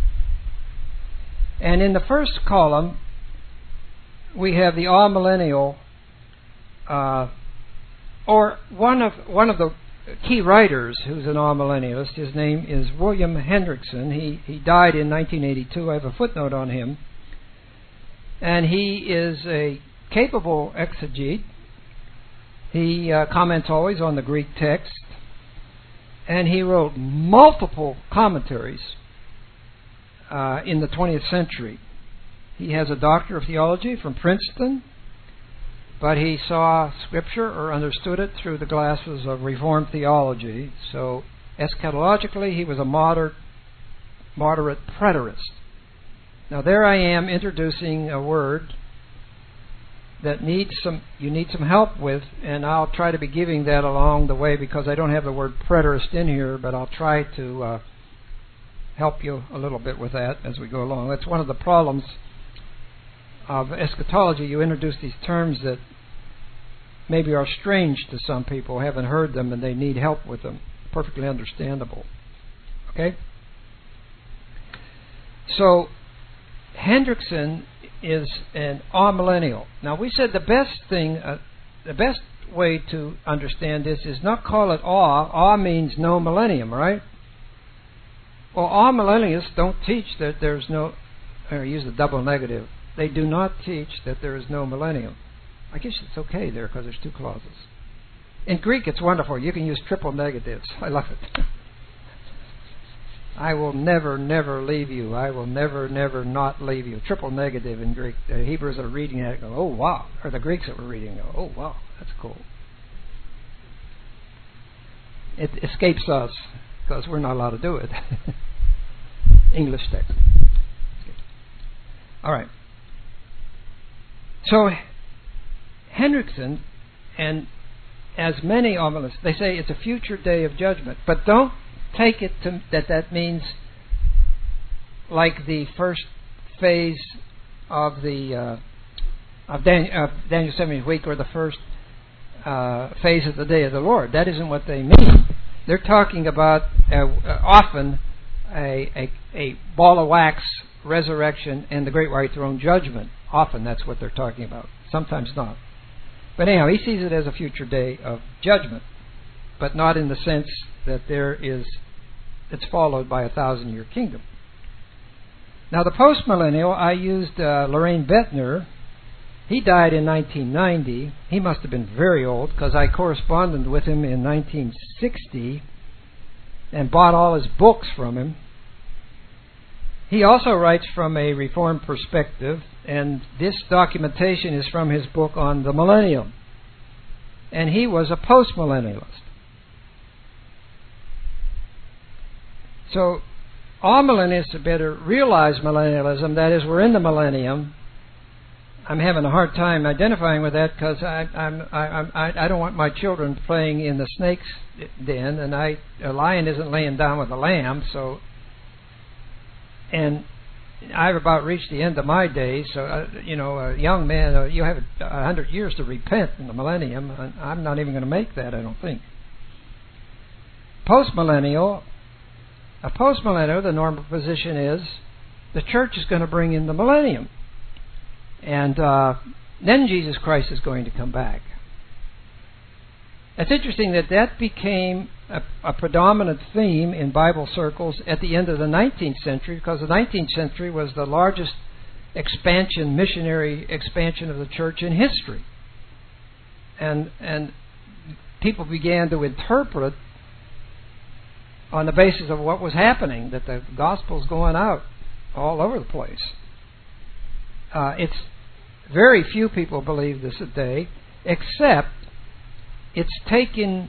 And in the first column, we have the amillennial, uh, or one of one of the key writers who's an amillennialist. His name is William Hendrickson. He he died in nineteen eighty-two. I have a footnote on him, and he is a capable exegete. He uh, comments always on the Greek text, and he wrote multiple commentaries uh, in the twentieth century. He has a Doctor of Theology from Princeton, but he saw Scripture or understood it through the glasses of Reformed theology. So, eschatologically, he was a moderate, moderate preterist. Now, there I am introducing a word that needs some you need some help with, and I'll try to be giving that along the way because I don't have the word preterist in here, but I'll try to uh, help you a little bit with that as we go along. That's one of the problems of eschatology. You introduce these terms that maybe are strange to some people, haven't heard them, and they need help with them. Perfectly understandable. Okay? So, Hendrickson is an amillennial. Now, we said the best thing, uh, the best way to understand this is not call it awe. Awe means no millennium, right? Well, amillennialists don't teach that there's no, or use the double negative. They do not teach that there is no millennium. I guess it's okay there because there's two clauses. In Greek, it's wonderful. You can use triple negatives. I love it. I will never, never leave you. I will never, never not leave you. Triple negative in Greek. The Hebrews that are reading it go, oh, wow. Or the Greeks that were reading go, oh, wow, that's cool. It escapes us because we're not allowed to do it. English text. All right. So, Hendrickson, and as many amillennialists, they say it's a future day of judgment. But don't take it to that that means like the first phase of the uh, of, Dan, of Daniel's seventieth week, or the first uh, phase of the day of the Lord. That isn't what they mean. They're talking about uh, uh, often a, a a ball of wax resurrection and the great white throne judgment. Often that's what they're talking about. Sometimes not. But anyhow, he sees it as a future day of judgment, but not in the sense that there is, it's followed by a thousand-year kingdom. Now, the post-millennial, I used uh, Loraine Bettner. He died in nineteen ninety. He must have been very old because I corresponded with him in nineteen sixty and bought all his books from him. He also writes from a Reformed perspective, and this documentation is from his book on the millennium. And he was a post-millennialist. So, all millennialists had better realize millennialism, that is, we're in the millennium. I'm having a hard time identifying with that because I, I'm, I, I, I don't want my children playing in the snake's den, and I, a lion isn't laying down with a lamb, so... And I've about reached the end of my days, so, uh, you know, a young man, uh, you have a hundred years to repent in the millennium, and I'm not even going to make that, I don't think. Post-millennial, a post-millennial, the normal position is the church is going to bring in the millennium. And uh, then Jesus Christ is going to come back. It's interesting that that became a, a predominant theme in Bible circles at the end of the nineteenth century, because the nineteenth century was the largest expansion, missionary expansion of the church in history. And and people began to interpret on the basis of what was happening, that the gospel's going out all over the place. Uh, it's very few people believe this today, except it's taken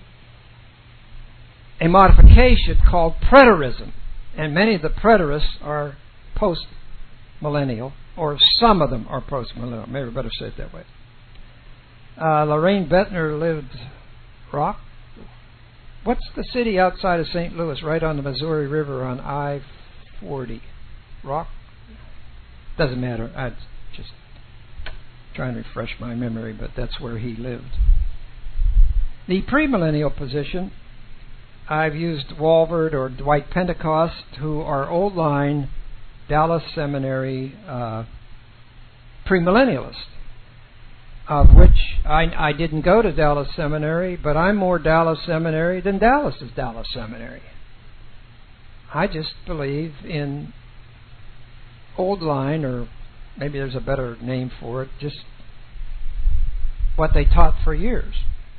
a modification called preterism. And many of the preterists are post-millennial, or some of them are post-millennial. Maybe I better say it that way. Uh, Lorraine Bettner lived Rock. What's the city outside of Saint Louis, right on the Missouri River on I forty? Rock? Doesn't matter. I'm just trying to refresh my memory, but that's where he lived. The premillennial position, I've used Walvoord or Dwight Pentecost, who are old line Dallas Seminary uh, premillennialists, of which I, I didn't go to Dallas Seminary, but I'm more Dallas Seminary than Dallas is Dallas Seminary. I just believe in old line, or maybe there's a better name for it, just what they taught for years.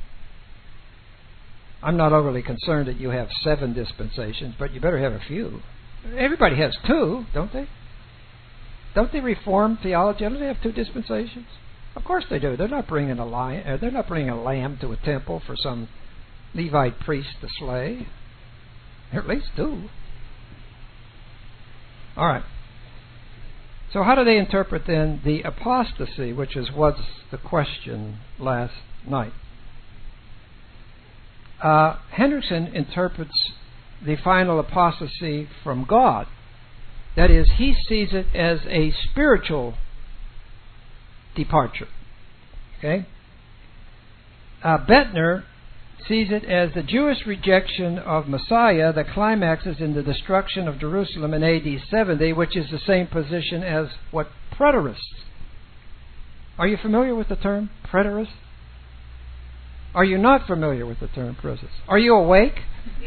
I'm not overly concerned that you have seven dispensations, but you better have a few. Everybody has two, don't they? Don't they reform theology? Don't they have two dispensations? Of course they do. They're not bringing a lion, uh, they're not bringing a lamb to a temple for some Levite priest to slay. Or at least two. All right. So how do they interpret then the apostasy, which is what's the question last night? Uh, Hendrickson interprets the final apostasy from God. That is, he sees it as a spiritual departure. Okay? Uh, Bettner sees it as the Jewish rejection of Messiah that climaxes in the destruction of Jerusalem in A D seventy, which is the same position as what preterists. Are you familiar with the term preterist? Are you not familiar with the term preterist? Are you awake?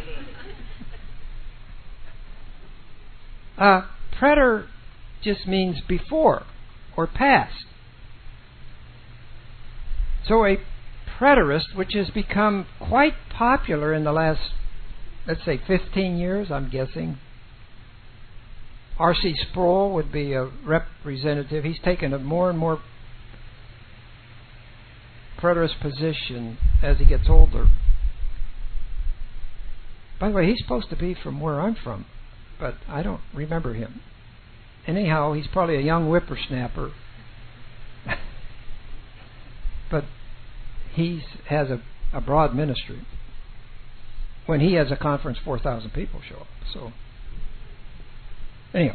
uh, preter just means before or past. So a preterist, which has become quite popular in the last, let's say, fifteen years, I'm guessing. R C Sproul would be a representative. He's taken a more and more preterist position as he gets older. By the way, he's supposed to be from where I'm from, but I don't remember him. Anyhow, he's probably a young whippersnapper. But he has a, a broad ministry. When he has a conference, four thousand people show up. So, anyhow,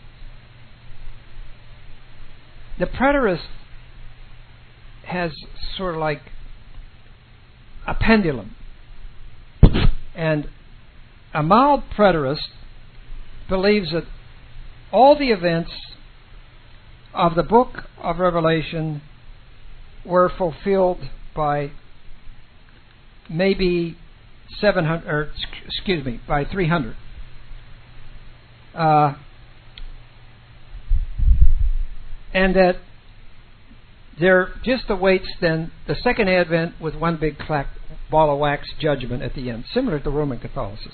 the preterist has sort of like a pendulum. And a mild preterist believes that all the events of the book of Revelation were fulfilled by maybe seven hundred, or excuse me, by three hundred. Uh, and that there just awaits then the second advent with one big clack, ball of wax judgment at the end, similar to Roman Catholicism.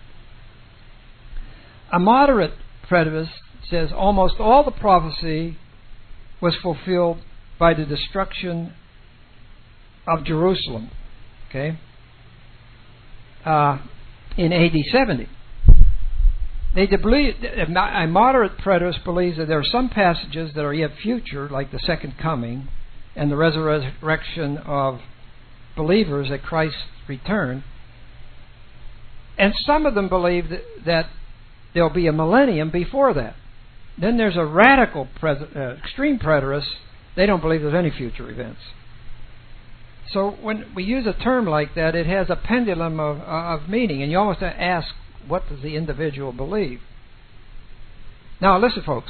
A moderate preterist says almost all the prophecy was fulfilled by the destruction of Jerusalem, okay, uh, in A D seventy. They believe, a moderate preterist believes that there are some passages that are yet future, like the second coming and the resurrection of believers at Christ's return. And some of them believe that, that there'll be a millennium before that. Then there's a radical, pres- uh, extreme preterist. They don't believe there's any future events. So when we use a term like that, it has a pendulum of, uh, of meaning, and you almost have to ask, what does the individual believe? Now, listen, folks.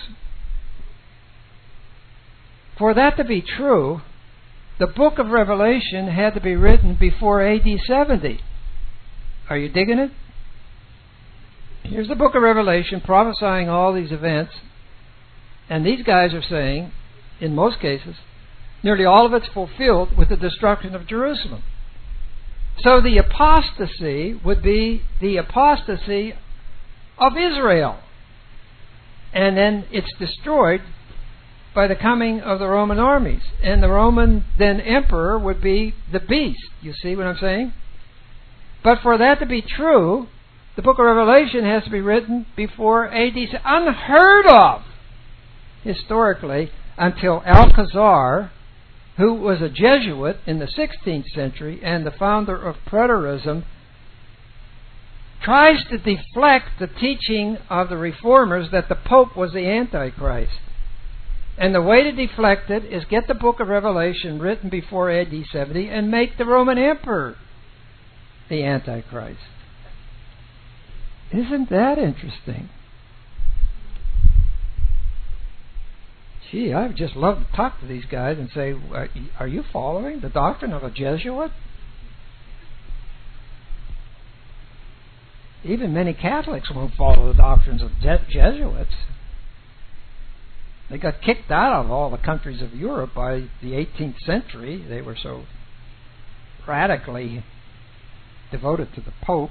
For that to be true, the book of Revelation had to be written before A D seventy. Are you digging it? Here's the book of Revelation prophesying all these events, and these guys are saying, in most cases, nearly all of it's fulfilled with the destruction of Jerusalem. So the apostasy would be the apostasy of Israel. And then it's destroyed by the coming of the Roman armies. And the Roman then emperor would be the beast. You see what I'm saying? But for that to be true, the book of Revelation has to be written before A D. Unheard of, historically, until Alcazar, who was a Jesuit in the sixteenth century and the founder of preterism, tries to deflect the teaching of the reformers that the Pope was the Antichrist. And the way to deflect it is get the book of Revelation written before A D seventy and make the Roman emperor the Antichrist. Isn't that interesting? Gee, I would just love to talk to these guys and say, are you following the doctrine of a Jesuit? Even many Catholics won't follow the doctrines of Je- Jesuits. They got kicked out of all the countries of Europe by the eighteenth century. They were so radically devoted to the Pope.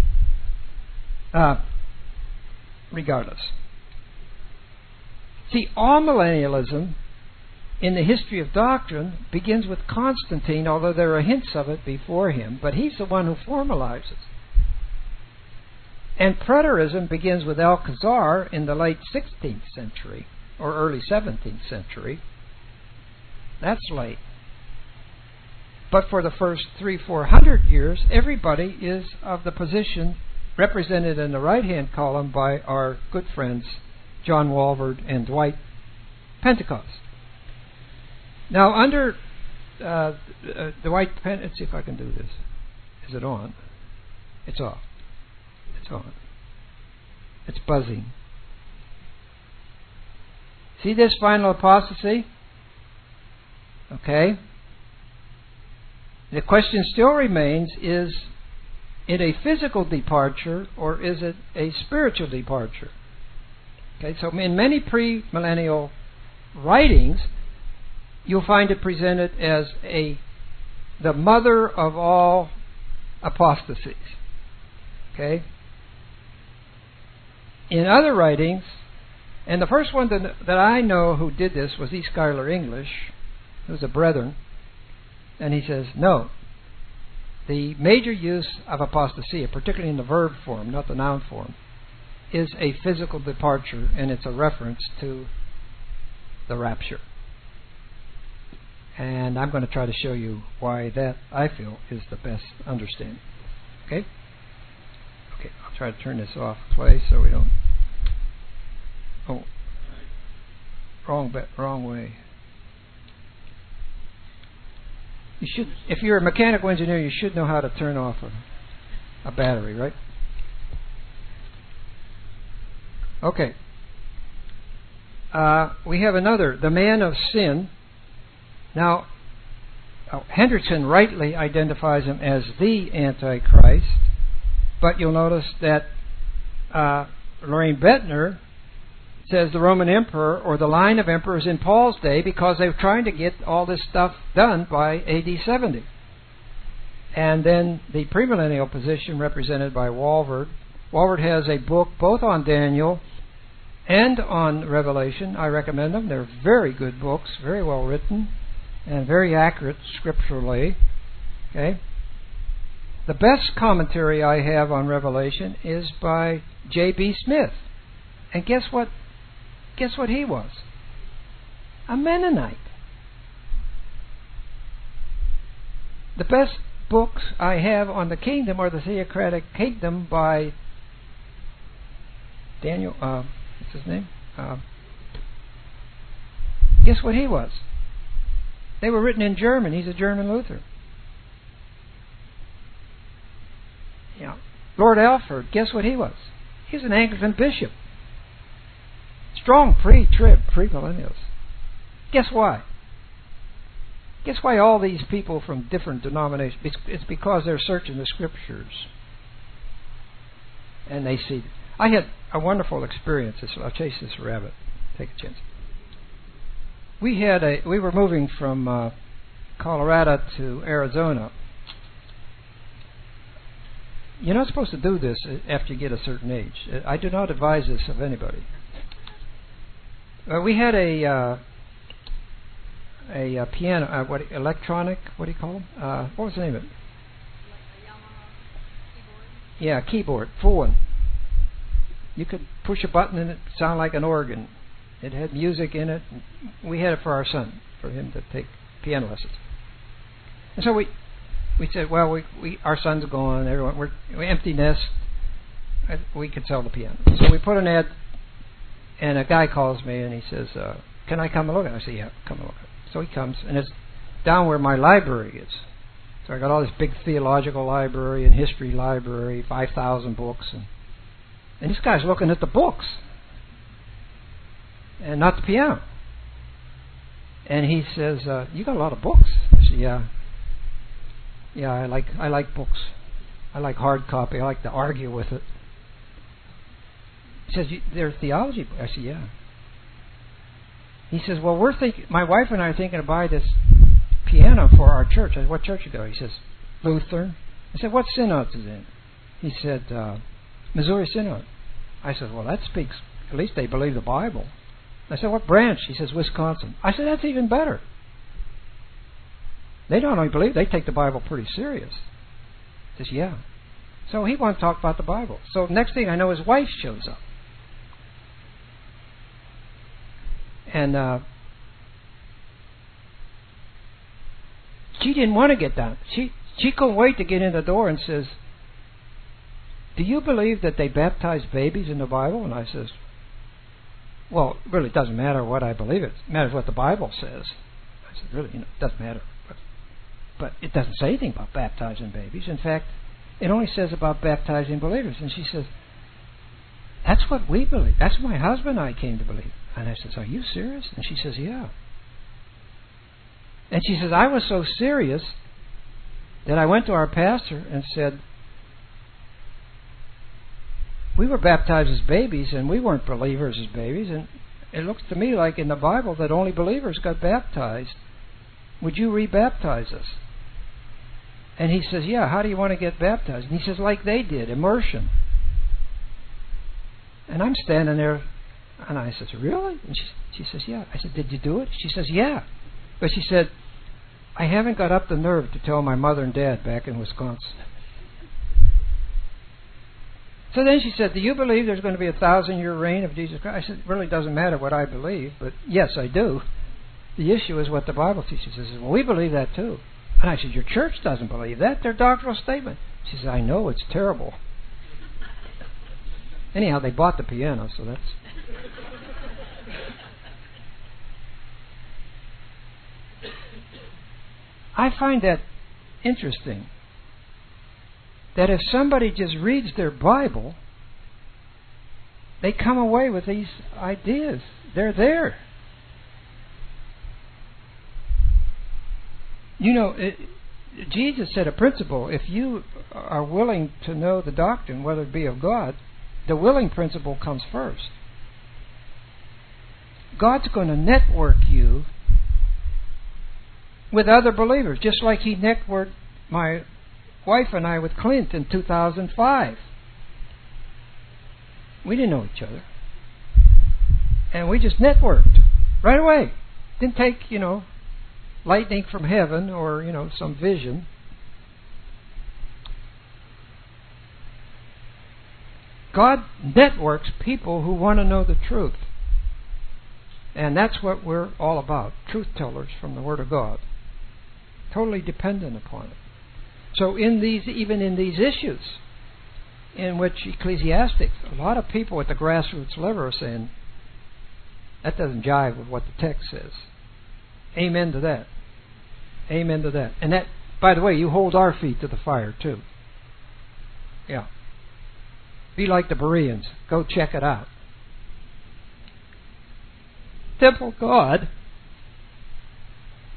Uh, regardless. See, amillennialism in the history of doctrine begins with Constantine, although there are hints of it before him, but he's the one who formalizes. And preterism begins with Alcazar in the late sixteenth century, or early seventeenth century. That's late. But for the first three, four hundred years, everybody is of the position represented in the right-hand column by our good friends John Walvoord and Dwight Pentecost. Now, under uh, uh, Dwight Pentecost, let's see if I can do this. Is it on? It's off. It's on. It's buzzing. See this final apostasy? Okay. The question still remains, is it a physical departure or is it a spiritual departure? Okay, so in many premillennial writings, you'll find it presented as a the mother of all apostasies. Okay? In other writings, and the first one that, that I know who did this was E. Schuyler English, who's a brethren, and he says, no, the major use of apostasia, particularly in the verb form, not the noun form, is a physical departure, and it's a reference to the rapture. And I'm going to try to show you why that, I feel, is the best understanding. Okay? Okay, I'll try to turn this off, Clay, so we don't... Oh, wrong, be- wrong way. You should, if you're a mechanical engineer, you should know how to turn off a, a battery, right? Okay. Uh, we have another, the man of sin. Now, uh, Hendrickson rightly identifies him as the Antichrist, but you'll notice that uh, Lorraine Bettner says the Roman emperor or the line of emperors in Paul's day because they were trying to get all this stuff done by A D seventy. And then the premillennial position represented by Walvoord. Walvoord has a book both on Daniel and on Revelation. I recommend them. They're very good books, very well written, and very accurate scripturally. Okay. The best commentary I have on Revelation is by J B Smith. And guess what? Guess what he was? A Mennonite. The best books I have on the kingdom are the Theocratic Kingdom by Daniel, uh, what's his name? Uh, guess what he was? They were written in German. He's a German Luther. Yeah. Lord Alford, guess what he was? He's an Anglican bishop. Strong pre-trib, pre-millennials. Guess why? Guess why all these people from different denominations? It's because they're searching the scriptures. and they see. I had a wonderful experience. I'll chase this rabbit. Take a chance. We had a. We were moving from uh, Colorado to Arizona. You're not supposed to do this after you get a certain age. I do not advise this of anybody. Uh, we had a uh, a, a piano, uh, what electronic? What do you call them? Uh, what was the name of it? Yeah, keyboard, full one. You could push a button and it sounded like an organ. It had music in it. We had it for our son, for him to take piano lessons. And so we we said, well, we, we our son's gone. Everyone, we're, we're empty nest. We could sell the piano. So we put an ad, and a guy calls me and he says, uh, "Can I come and look at it?" I said, "Yeah, come and look at it." So he comes, and it's down where my library is. So I got all this big theological library and history library, five thousand books, and and this guy's looking at the books and not the piano. And he says, uh, "You got a lot of books." I said, "Yeah, yeah. I like I like books. I like hard copy. I like to argue with it." He says, "They're theology books." I said, "Yeah." He says, "Well, we're thinking. My wife and I are thinking to buy this piano for our church." I said, "What church you go?" He says, "Lutheran." I said, "What synod is it in?" He said, uh, "Missouri Synod." I said, "Well, that speaks. At least they believe the Bible." I said, "What branch?" He says, "Wisconsin." I said, "That's even better." They not only believe, they take the Bible pretty serious. He says, "Yeah." So he wanted to talk about the Bible. So next thing I know, his wife shows up. And uh, she didn't want to get down. She she couldn't wait to get in the door and says, "Do you believe that they baptize babies in the Bible?" And I says, "Well, it really doesn't matter what I believe. It matters what the Bible says." I said, "Really, you know, it doesn't matter. But, but it doesn't say anything about baptizing babies. In fact, it only says about baptizing believers." And she says, "That's what we believe. That's what my husband and I came to believe." And I says, "Are you serious?" And she says, "Yeah." And she says, "I was so serious that I went to our pastor and said, we were baptized as babies and we weren't believers as babies, and it looks to me like in the Bible that only believers got baptized. Would you rebaptize us?" And he says, "Yeah, how do you want to get baptized?" And he says, "Like they did, immersion." And I'm standing there, and I says, "Really?" And she, she says, "Yeah." I said, "Did you do it?" She says, "Yeah." But she said, "I haven't got up the nerve to tell my mother and dad back in Wisconsin." So then she said, "Do you believe there's going to be a thousand-year reign of Jesus Christ?" I said, "It really doesn't matter what I believe, but yes, I do. The issue is what the Bible teaches." She says, "Well, we believe that too." And I said, "Your church doesn't believe that. Their doctrinal statement." She says, "I know, it's terrible." Anyhow, they bought the piano, so that's... I find that interesting, that if somebody just reads their Bible, they come away with these ideas. They're there. You know, it, Jesus said a principle: if you are willing to know the doctrine, whether it be of God, the willing principle comes first. God's going to network you with other believers, just like He networked my wife and I with Clint in two thousand five. We didn't know each other, and we just networked right away. Didn't take, you know, lightning from heaven or, you know, some vision. God networks people who want to know the truth, and that's what we're all about: truth tellers from the Word of God, totally dependent upon it. So in these, even in these issues in which ecclesiastics, a lot of people at the grassroots level are saying, that doesn't jive with what the text says. Amen to that. Amen to that. And that, by the way, you hold our feet to the fire too. Yeah. Be like the Bereans. Go check it out. Temple God.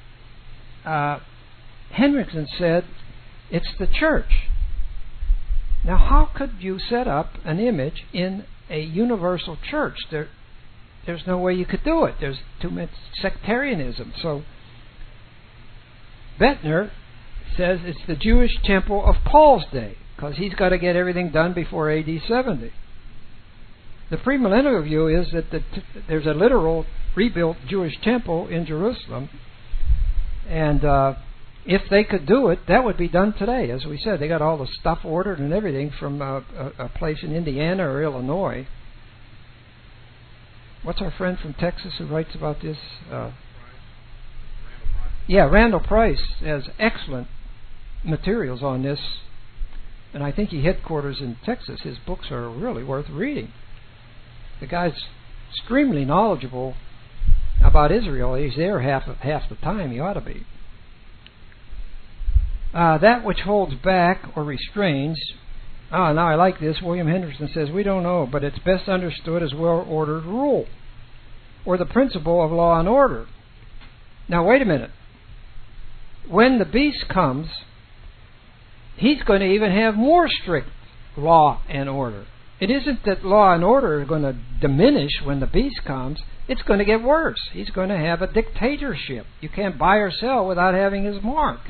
Uh, Hendrickson said, it's the church. Now, how could you set up an image in a universal church? There, there's no way you could do it. There's too much sectarianism. So, Bettner says it's the Jewish temple of Paul's day, because he's got to get everything done before A D seventy. The premillennial view is that the t- there's a literal rebuilt Jewish temple in Jerusalem, and uh, if they could do it, that would be done today. As we said, they got all the stuff ordered and everything from uh, a, a place in Indiana or Illinois. What's our friend from Texas who writes about this? Uh, yeah, Randall Price has excellent materials on this, and I think he headquarters in Texas. His books are really worth reading. The guy's extremely knowledgeable about Israel. He's there half of, half the time. He ought to be. Uh, that which holds back or restrains. Ah, now I like this. William Henderson says, we don't know, but it's best understood as well-ordered rule, or the principle of law and order. Now, wait a minute. When the beast comes, he's going to even have more strict law and order. It isn't that law and order are going to diminish when the beast comes. It's going to get worse. He's going to have a dictatorship. You can't buy or sell without having his mark.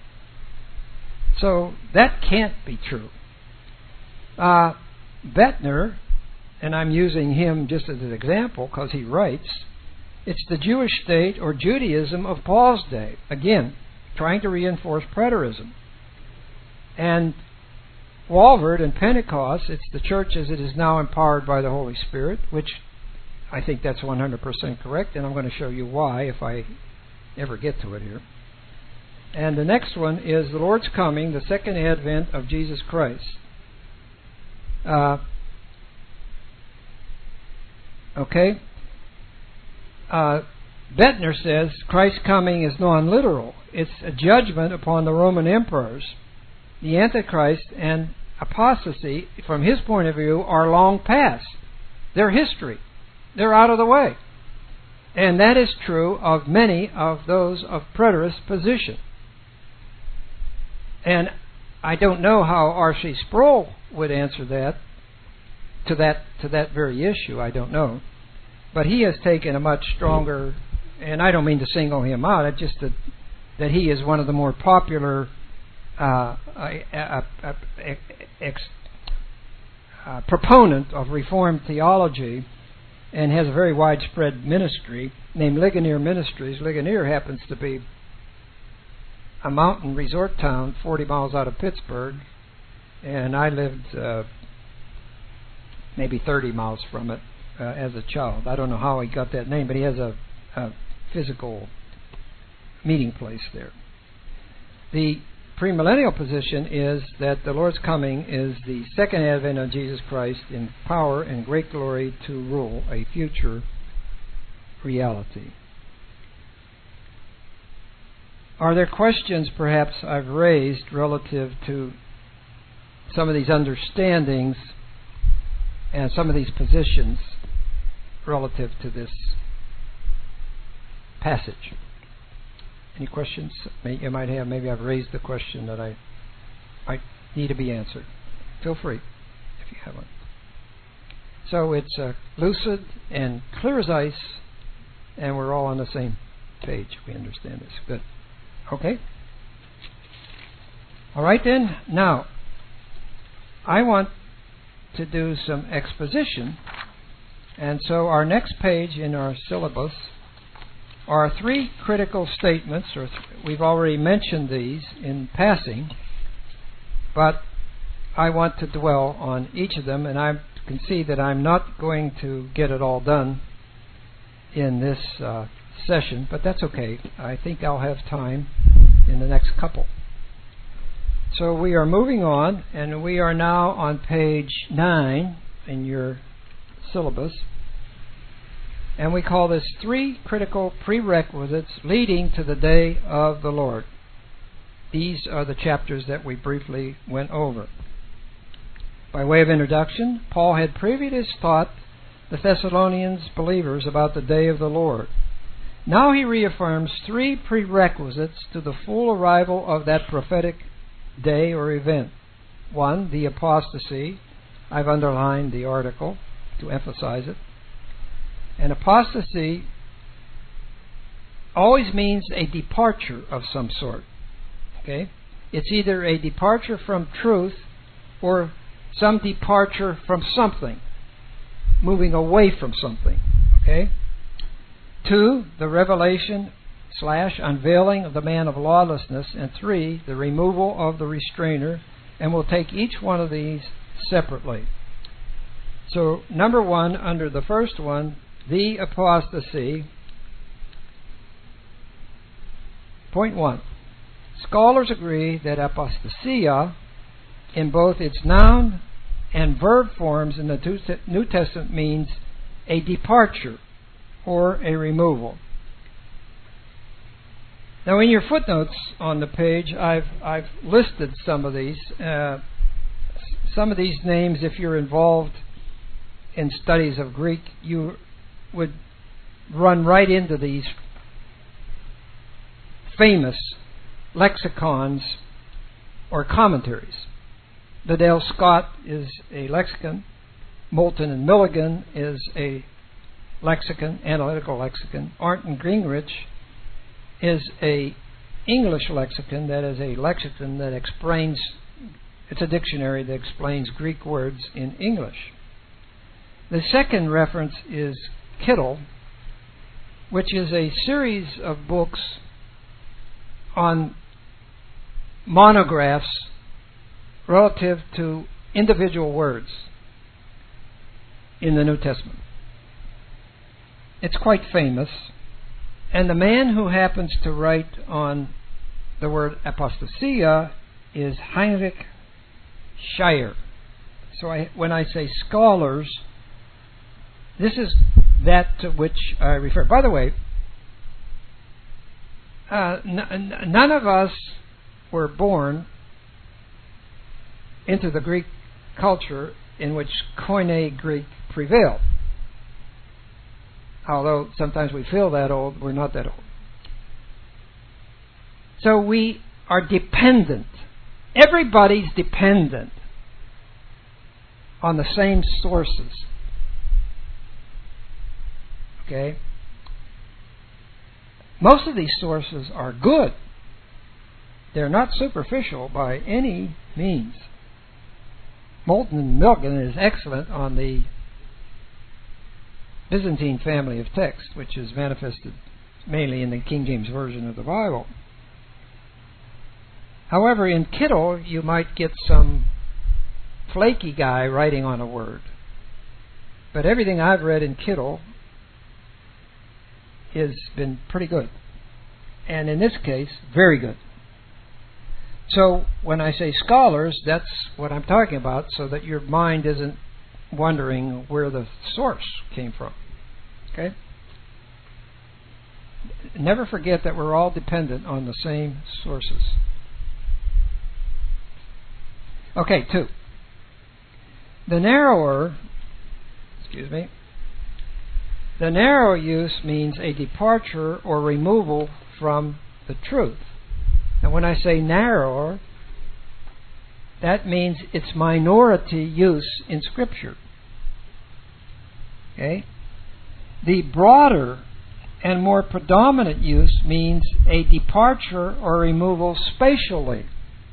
So that can't be true. Uh, Bettner, and I'm using him just as an example because he writes, it's the Jewish state or Judaism of Paul's day. Again, trying to reinforce preterism. And Walvoord and Pentecost, it's the church as it is now empowered by the Holy Spirit, which I think that's one hundred percent correct, and I'm going to show you why if I ever get to it here. And the next one is the Lord's coming, the second advent of Jesus Christ. Uh, okay? Uh, Bettner says Christ's coming is non-literal. It's a judgment upon the Roman emperors. The Antichrist and apostasy, from his point of view, are long past. They're history. They're out of the way. And that is true of many of those of preterist position. And I don't know how R C Sproul would answer that to that to that very issue. I don't know. But he has taken a much stronger, and I don't mean to single him out, it's just that, that he is one of the more popular uh, uh, uh, ex, uh, proponent of Reformed theology, and has a very widespread ministry named Ligonier Ministries. Ligonier happens to be a mountain resort town forty miles out of Pittsburgh, and I lived uh, maybe thirty miles from it uh, as a child. I don't know how he got that name, but he has a, a physical meeting place there. The premillennial position is that the Lord's coming is the second advent of Jesus Christ in power and great glory to rule a future reality. Are there questions perhaps I've raised relative to some of these understandings and some of these positions relative to this passage? Any questions you might have? Maybe I've raised the question that I might need to be answered. Feel free if you have one. So it's uh, lucid and clear as ice, and we're all on the same page. We understand this. Good. Okay? All right then. Now, I want to do some exposition, and so our next page in our syllabus are three critical statements, or th- we've already mentioned these in passing, but I want to dwell on each of them, and I can see that I'm not going to get it all done in this uh, session, but that's okay. I think I'll have time in the next couple. So we are moving on, and we are now on page nine in your syllabus. And we call this three critical prerequisites leading to the day of the Lord. These are the chapters that we briefly went over. By way of introduction, Paul had previously taught the Thessalonians believers about the day of the Lord. Now he reaffirms three prerequisites to the full arrival of that prophetic day or event. one, the apostasy. I've underlined the article to emphasize it. And apostasy always means a departure of some sort. Okay? It's either a departure from truth or some departure from something, moving away from something. Okay? Two, the revelation slash unveiling of the man of lawlessness. And three, the removal of the restrainer. And we'll take each one of these separately. So, number one, under the first one, the apostasy. Point one. Scholars agree that apostasia, in both its noun and verb forms in the New Testament, means a departure or a removal. Now, in your footnotes on the page, I've I've listed some of these. Uh, some of these names, if you're involved in studies of Greek, you would run right into these famous lexicons or commentaries. Liddell Scott is a lexicon. Moulton and Milligan is a lexicon, analytical lexicon. Arndt Gingrich is a English lexicon, that is a lexicon that explains, it's a dictionary that explains Greek words in English. The second reference is Kittel, which is a series of books on monographs relative to individual words in the New Testament. It's quite famous. And the man who happens to write on the word apostasia is Heinrich Scheier. So I, when I say scholars, this is that to which I refer. By the way, uh, n- none of us were born into the Greek culture in which Koine Greek prevailed. Although sometimes we feel that old, we're not that old. So we are dependent. Everybody's dependent on the same sources. Okay? Most of these sources are good. They're not superficial by any means. Moulton and Milligan is excellent on the Byzantine family of text, which is manifested mainly in the King James Version of the Bible. However, in Kittel, you might get some flaky guy writing on a word. But everything I've read in Kittel has been pretty good. And in this case, very good. So when I say scholars, that's what I'm talking about, so that your mind isn't wondering where the source came from. Okay? Never forget that we're all dependent on the same sources. Okay, two. The narrower, excuse me, the narrow use means a departure or removal from the truth. And when I say narrower, that means it's minority use in Scripture. Okay? The broader and more predominant use means a departure or removal spatially.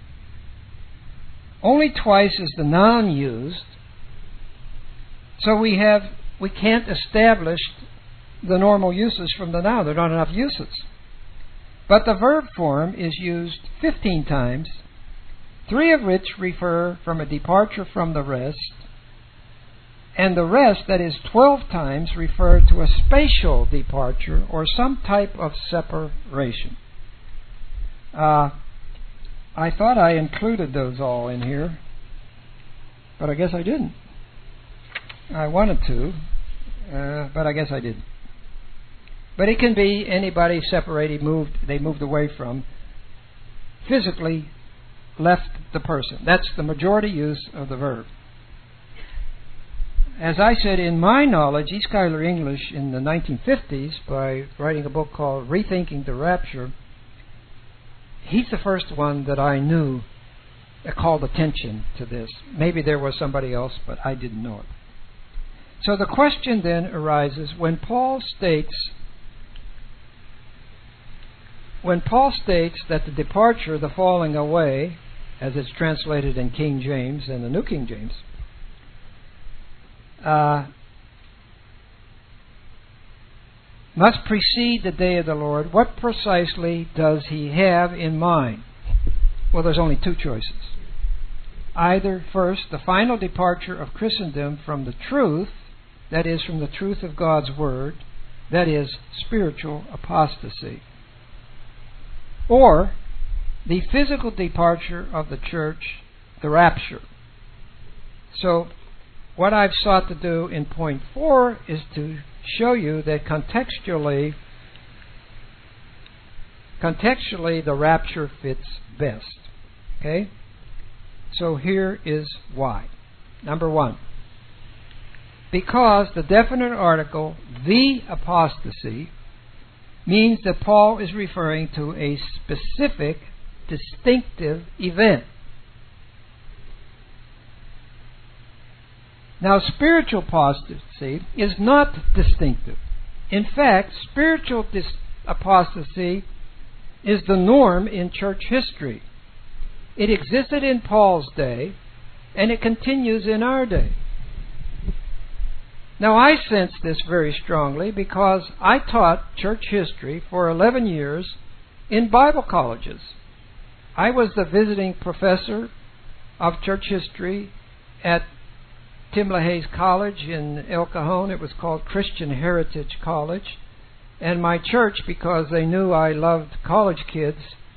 Only twice is the noun used, so we have we can't establish the normal uses from the noun. There are not enough uses. But the verb form is used fifteen times, three of which refer from a departure from the rest, and the rest, that is twelve times, refer to a spatial departure or some type of separation. Uh, I thought I included those all in here, but I guess I didn't. I wanted to, uh, but I guess I didn't. But it can be anybody separated, moved, they moved away from, physically left the person. That's the majority use of the verb. As I said, in my knowledge, E. Schuyler English in the nineteen fifties, by writing a book called Rethinking the Rapture, he's the first one that I knew called attention to this. Maybe there was somebody else, but I didn't know it. So the question then arises, when Paul states when Paul states that the departure, the falling away, as it's translated in King James and the New King James, uh, must precede the day of the Lord, what precisely does he have in mind? Well, there's only two choices. Either, first, the final departure of Christendom from the truth, that is, from the truth of God's Word, that is, spiritual apostasy, or the physical departure of the church, the rapture. So, what I've sought to do in point four is to show you that contextually, contextually the rapture fits best. Okay? So here is why. Number one, because the definite article, the apostasy, means that Paul is referring to a specific, distinctive event. Now, spiritual apostasy is not distinctive. In fact, spiritual dis- apostasy is the norm in church history. It existed in Paul's day, and it continues in our day. Now, I sense this very strongly because I taught church history for eleven years in Bible colleges. I was the visiting professor of church history at Tim LaHaye's College in El Cajon. It was called Christian Heritage College. And my church, because they knew I loved college kids,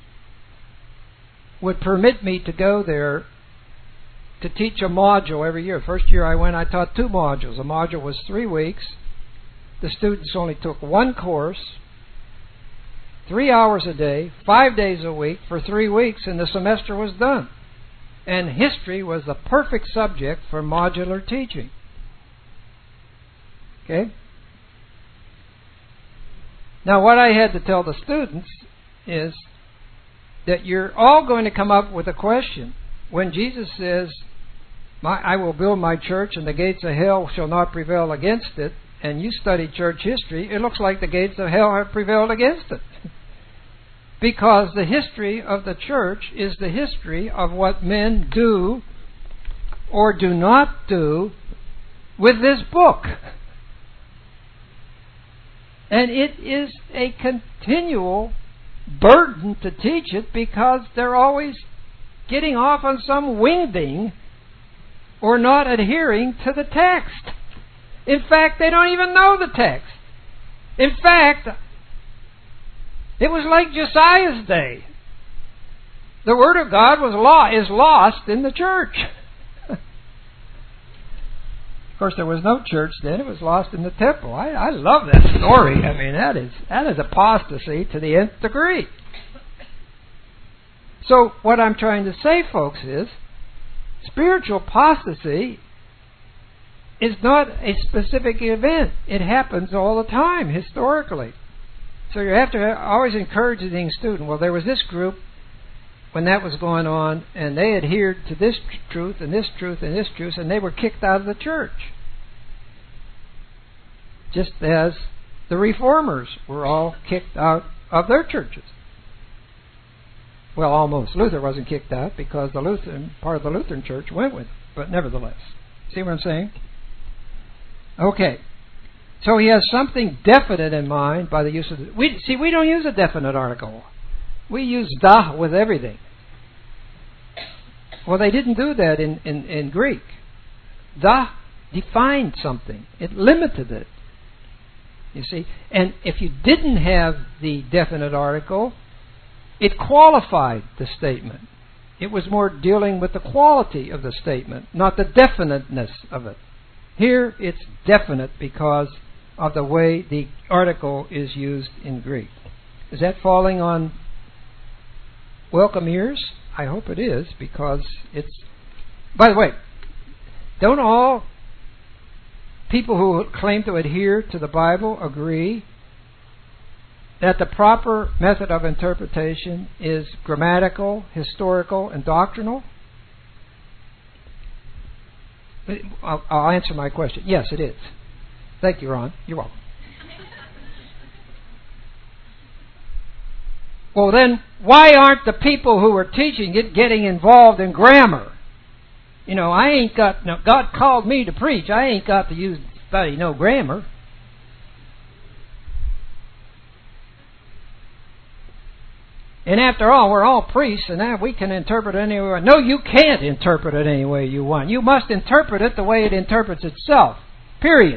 would permit me to go there to teach a module every year. First year I went, I taught two modules. A module was three weeks. The students only took one course, three hours a day, five days a week for three weeks, and the semester was done. And history was the perfect subject for modular teaching. Okay? Now, what I had to tell the students is that you're all going to come up with a question. When Jesus says, my, I will build my church and the gates of hell shall not prevail against it, and you study church history, it looks like the gates of hell have prevailed against it. Because the history of the church is the history of what men do or do not do with this book. And it is a continual burden to teach it because they're always getting off on some wingding or not adhering to the text. In fact, they don't even know the text. In fact, it was like Josiah's day. The Word of God was law is lost in the church. Of course, there was no church then. It was lost in the temple. I, I love that story. I mean, that is that is apostasy to the nth degree. So, what I'm trying to say, folks, is spiritual apostasy is not a specific event. It happens all the time, historically. So you have to always encourage the young student. Well, there was this group when that was going on, and they adhered to this truth and this truth and this truth, and they were kicked out of the church. Just as the reformers were all kicked out of their churches. Well, almost. Luther wasn't kicked out because the Lutheran part of the Lutheran church went with him. But nevertheless, see what I'm saying? Okay. So he has something definite in mind by the use of the... We, see, we don't use a definite article. We use da with everything. Well, they didn't do that in, in, in Greek. Da defined something. It limited it. You see? And if you didn't have the definite article, it qualified the statement. It was more dealing with the quality of the statement, not the definiteness of it. Here it's definite because of the way the article is used in Greek. Is that falling on welcome ears? I hope it is, because it's... By the way, don't all people who claim to adhere to the Bible agree that the proper method of interpretation is grammatical, historical, and doctrinal? I'll, I'll answer my question. Yes, it is. Thank you, Ron. You're welcome. Well, then, why aren't the people who are teaching it getting involved in grammar? You know, I ain't got, no, God called me to preach. I ain't got to use, study no grammar. And after all, we're all priests, and now we can interpret it any way. No, you can't interpret it any way you want. You must interpret it the way it interprets itself. Period.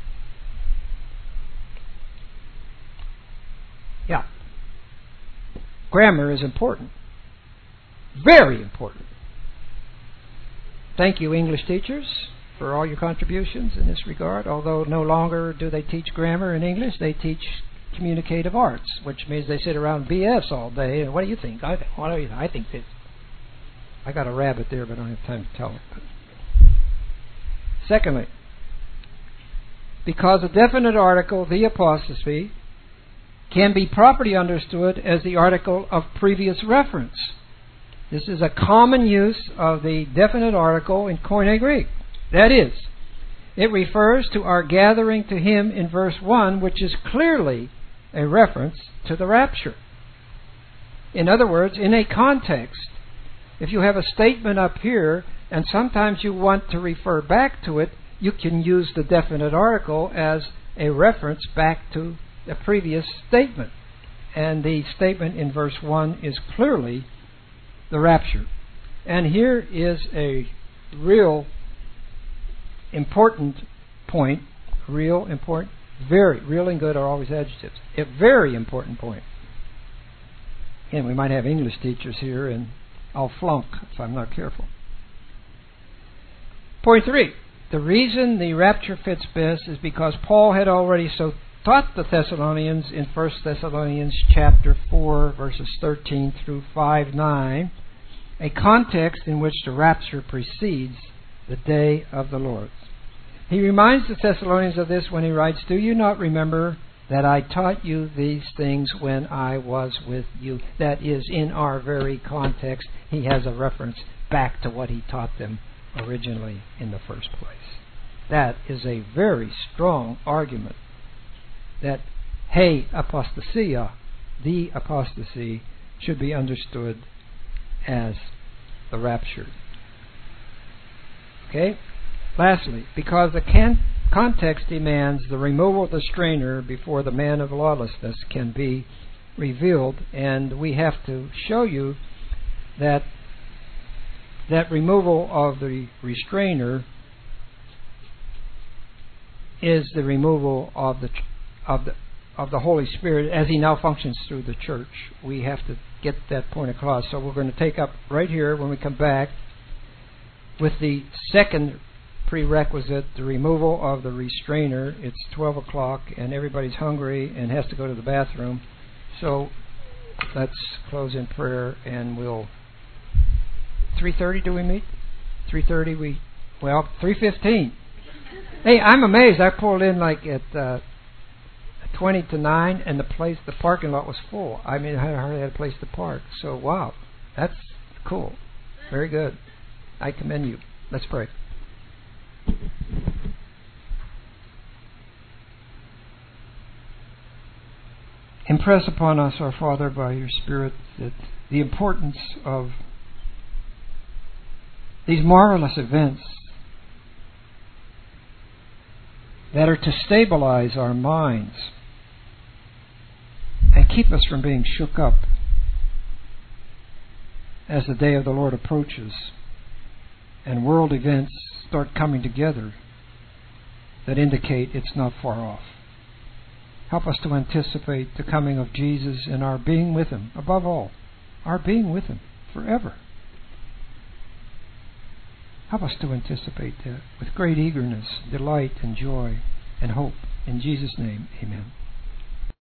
Yeah. Grammar is important. Very important. Thank you, English teachers, for all your contributions in this regard. Although no longer do they teach grammar in English, they teach communicative arts, which means they sit around B S all day. And what do you think? I, what do you, I think that I got a rabbit there, but I don't have time to tell it. Secondly, because a definite article, the apostrophe, can be properly understood as the article of previous reference. This is a common use of the definite article in Koine Greek. That is, it refers to our gathering to Him in verse one, which is clearly a reference to the rapture. In other words, in a context, if you have a statement up here and sometimes you want to refer back to it, you can use the definite article as a reference back to the previous statement. And the statement in verse one is clearly the rapture. And here is a real important point. Real important. Very. Real and good are always adjectives. A very important point. And we might have English teachers here, and I'll flunk if I'm not careful. Point three. The reason the rapture fits best is because Paul had already so taught the Thessalonians in First Thessalonians chapter four, verses thirteen through five nine, a context in which the rapture precedes the day of the Lord. He reminds the Thessalonians of this when he writes, "Do you not remember that I taught you these things when I was with you?" That is, in our very context, he has a reference back to what he taught them originally in the first place. That is a very strong argument that, hey, apostasia, the apostasy, should be understood as the rapture. Okay? Lastly, because the can- context demands the removal of the strainer before the man of lawlessness can be revealed, and we have to show you that that removal of the restrainer is the removal of the of the of the Holy Spirit as He now functions through the church. We have to get that point across. So we're going to take up right here when we come back with the second prerequisite, the removal of the restrainer. It's twelve o'clock and everybody's hungry and has to go to the bathroom. So let's close in prayer, and we'll three thirty do we meet? three thirty we well, three fifteen. Hey, I'm amazed. I pulled in like at uh, twenty to nine, and the place, the parking lot was full. I mean, I hardly had a place to park. So, wow, that's cool. Very good. I commend you. Let's pray. Impress upon us, our Father, by your Spirit, that the importance of these marvelous events that are to stabilize our minds and keep us from being shook up as the day of the Lord approaches and world events start coming together that indicate it's not far off. Help us to anticipate the coming of Jesus and our being with Him, above all, our being with Him forever. Help us to anticipate that with great eagerness, delight, and joy, and hope. In Jesus' name, amen.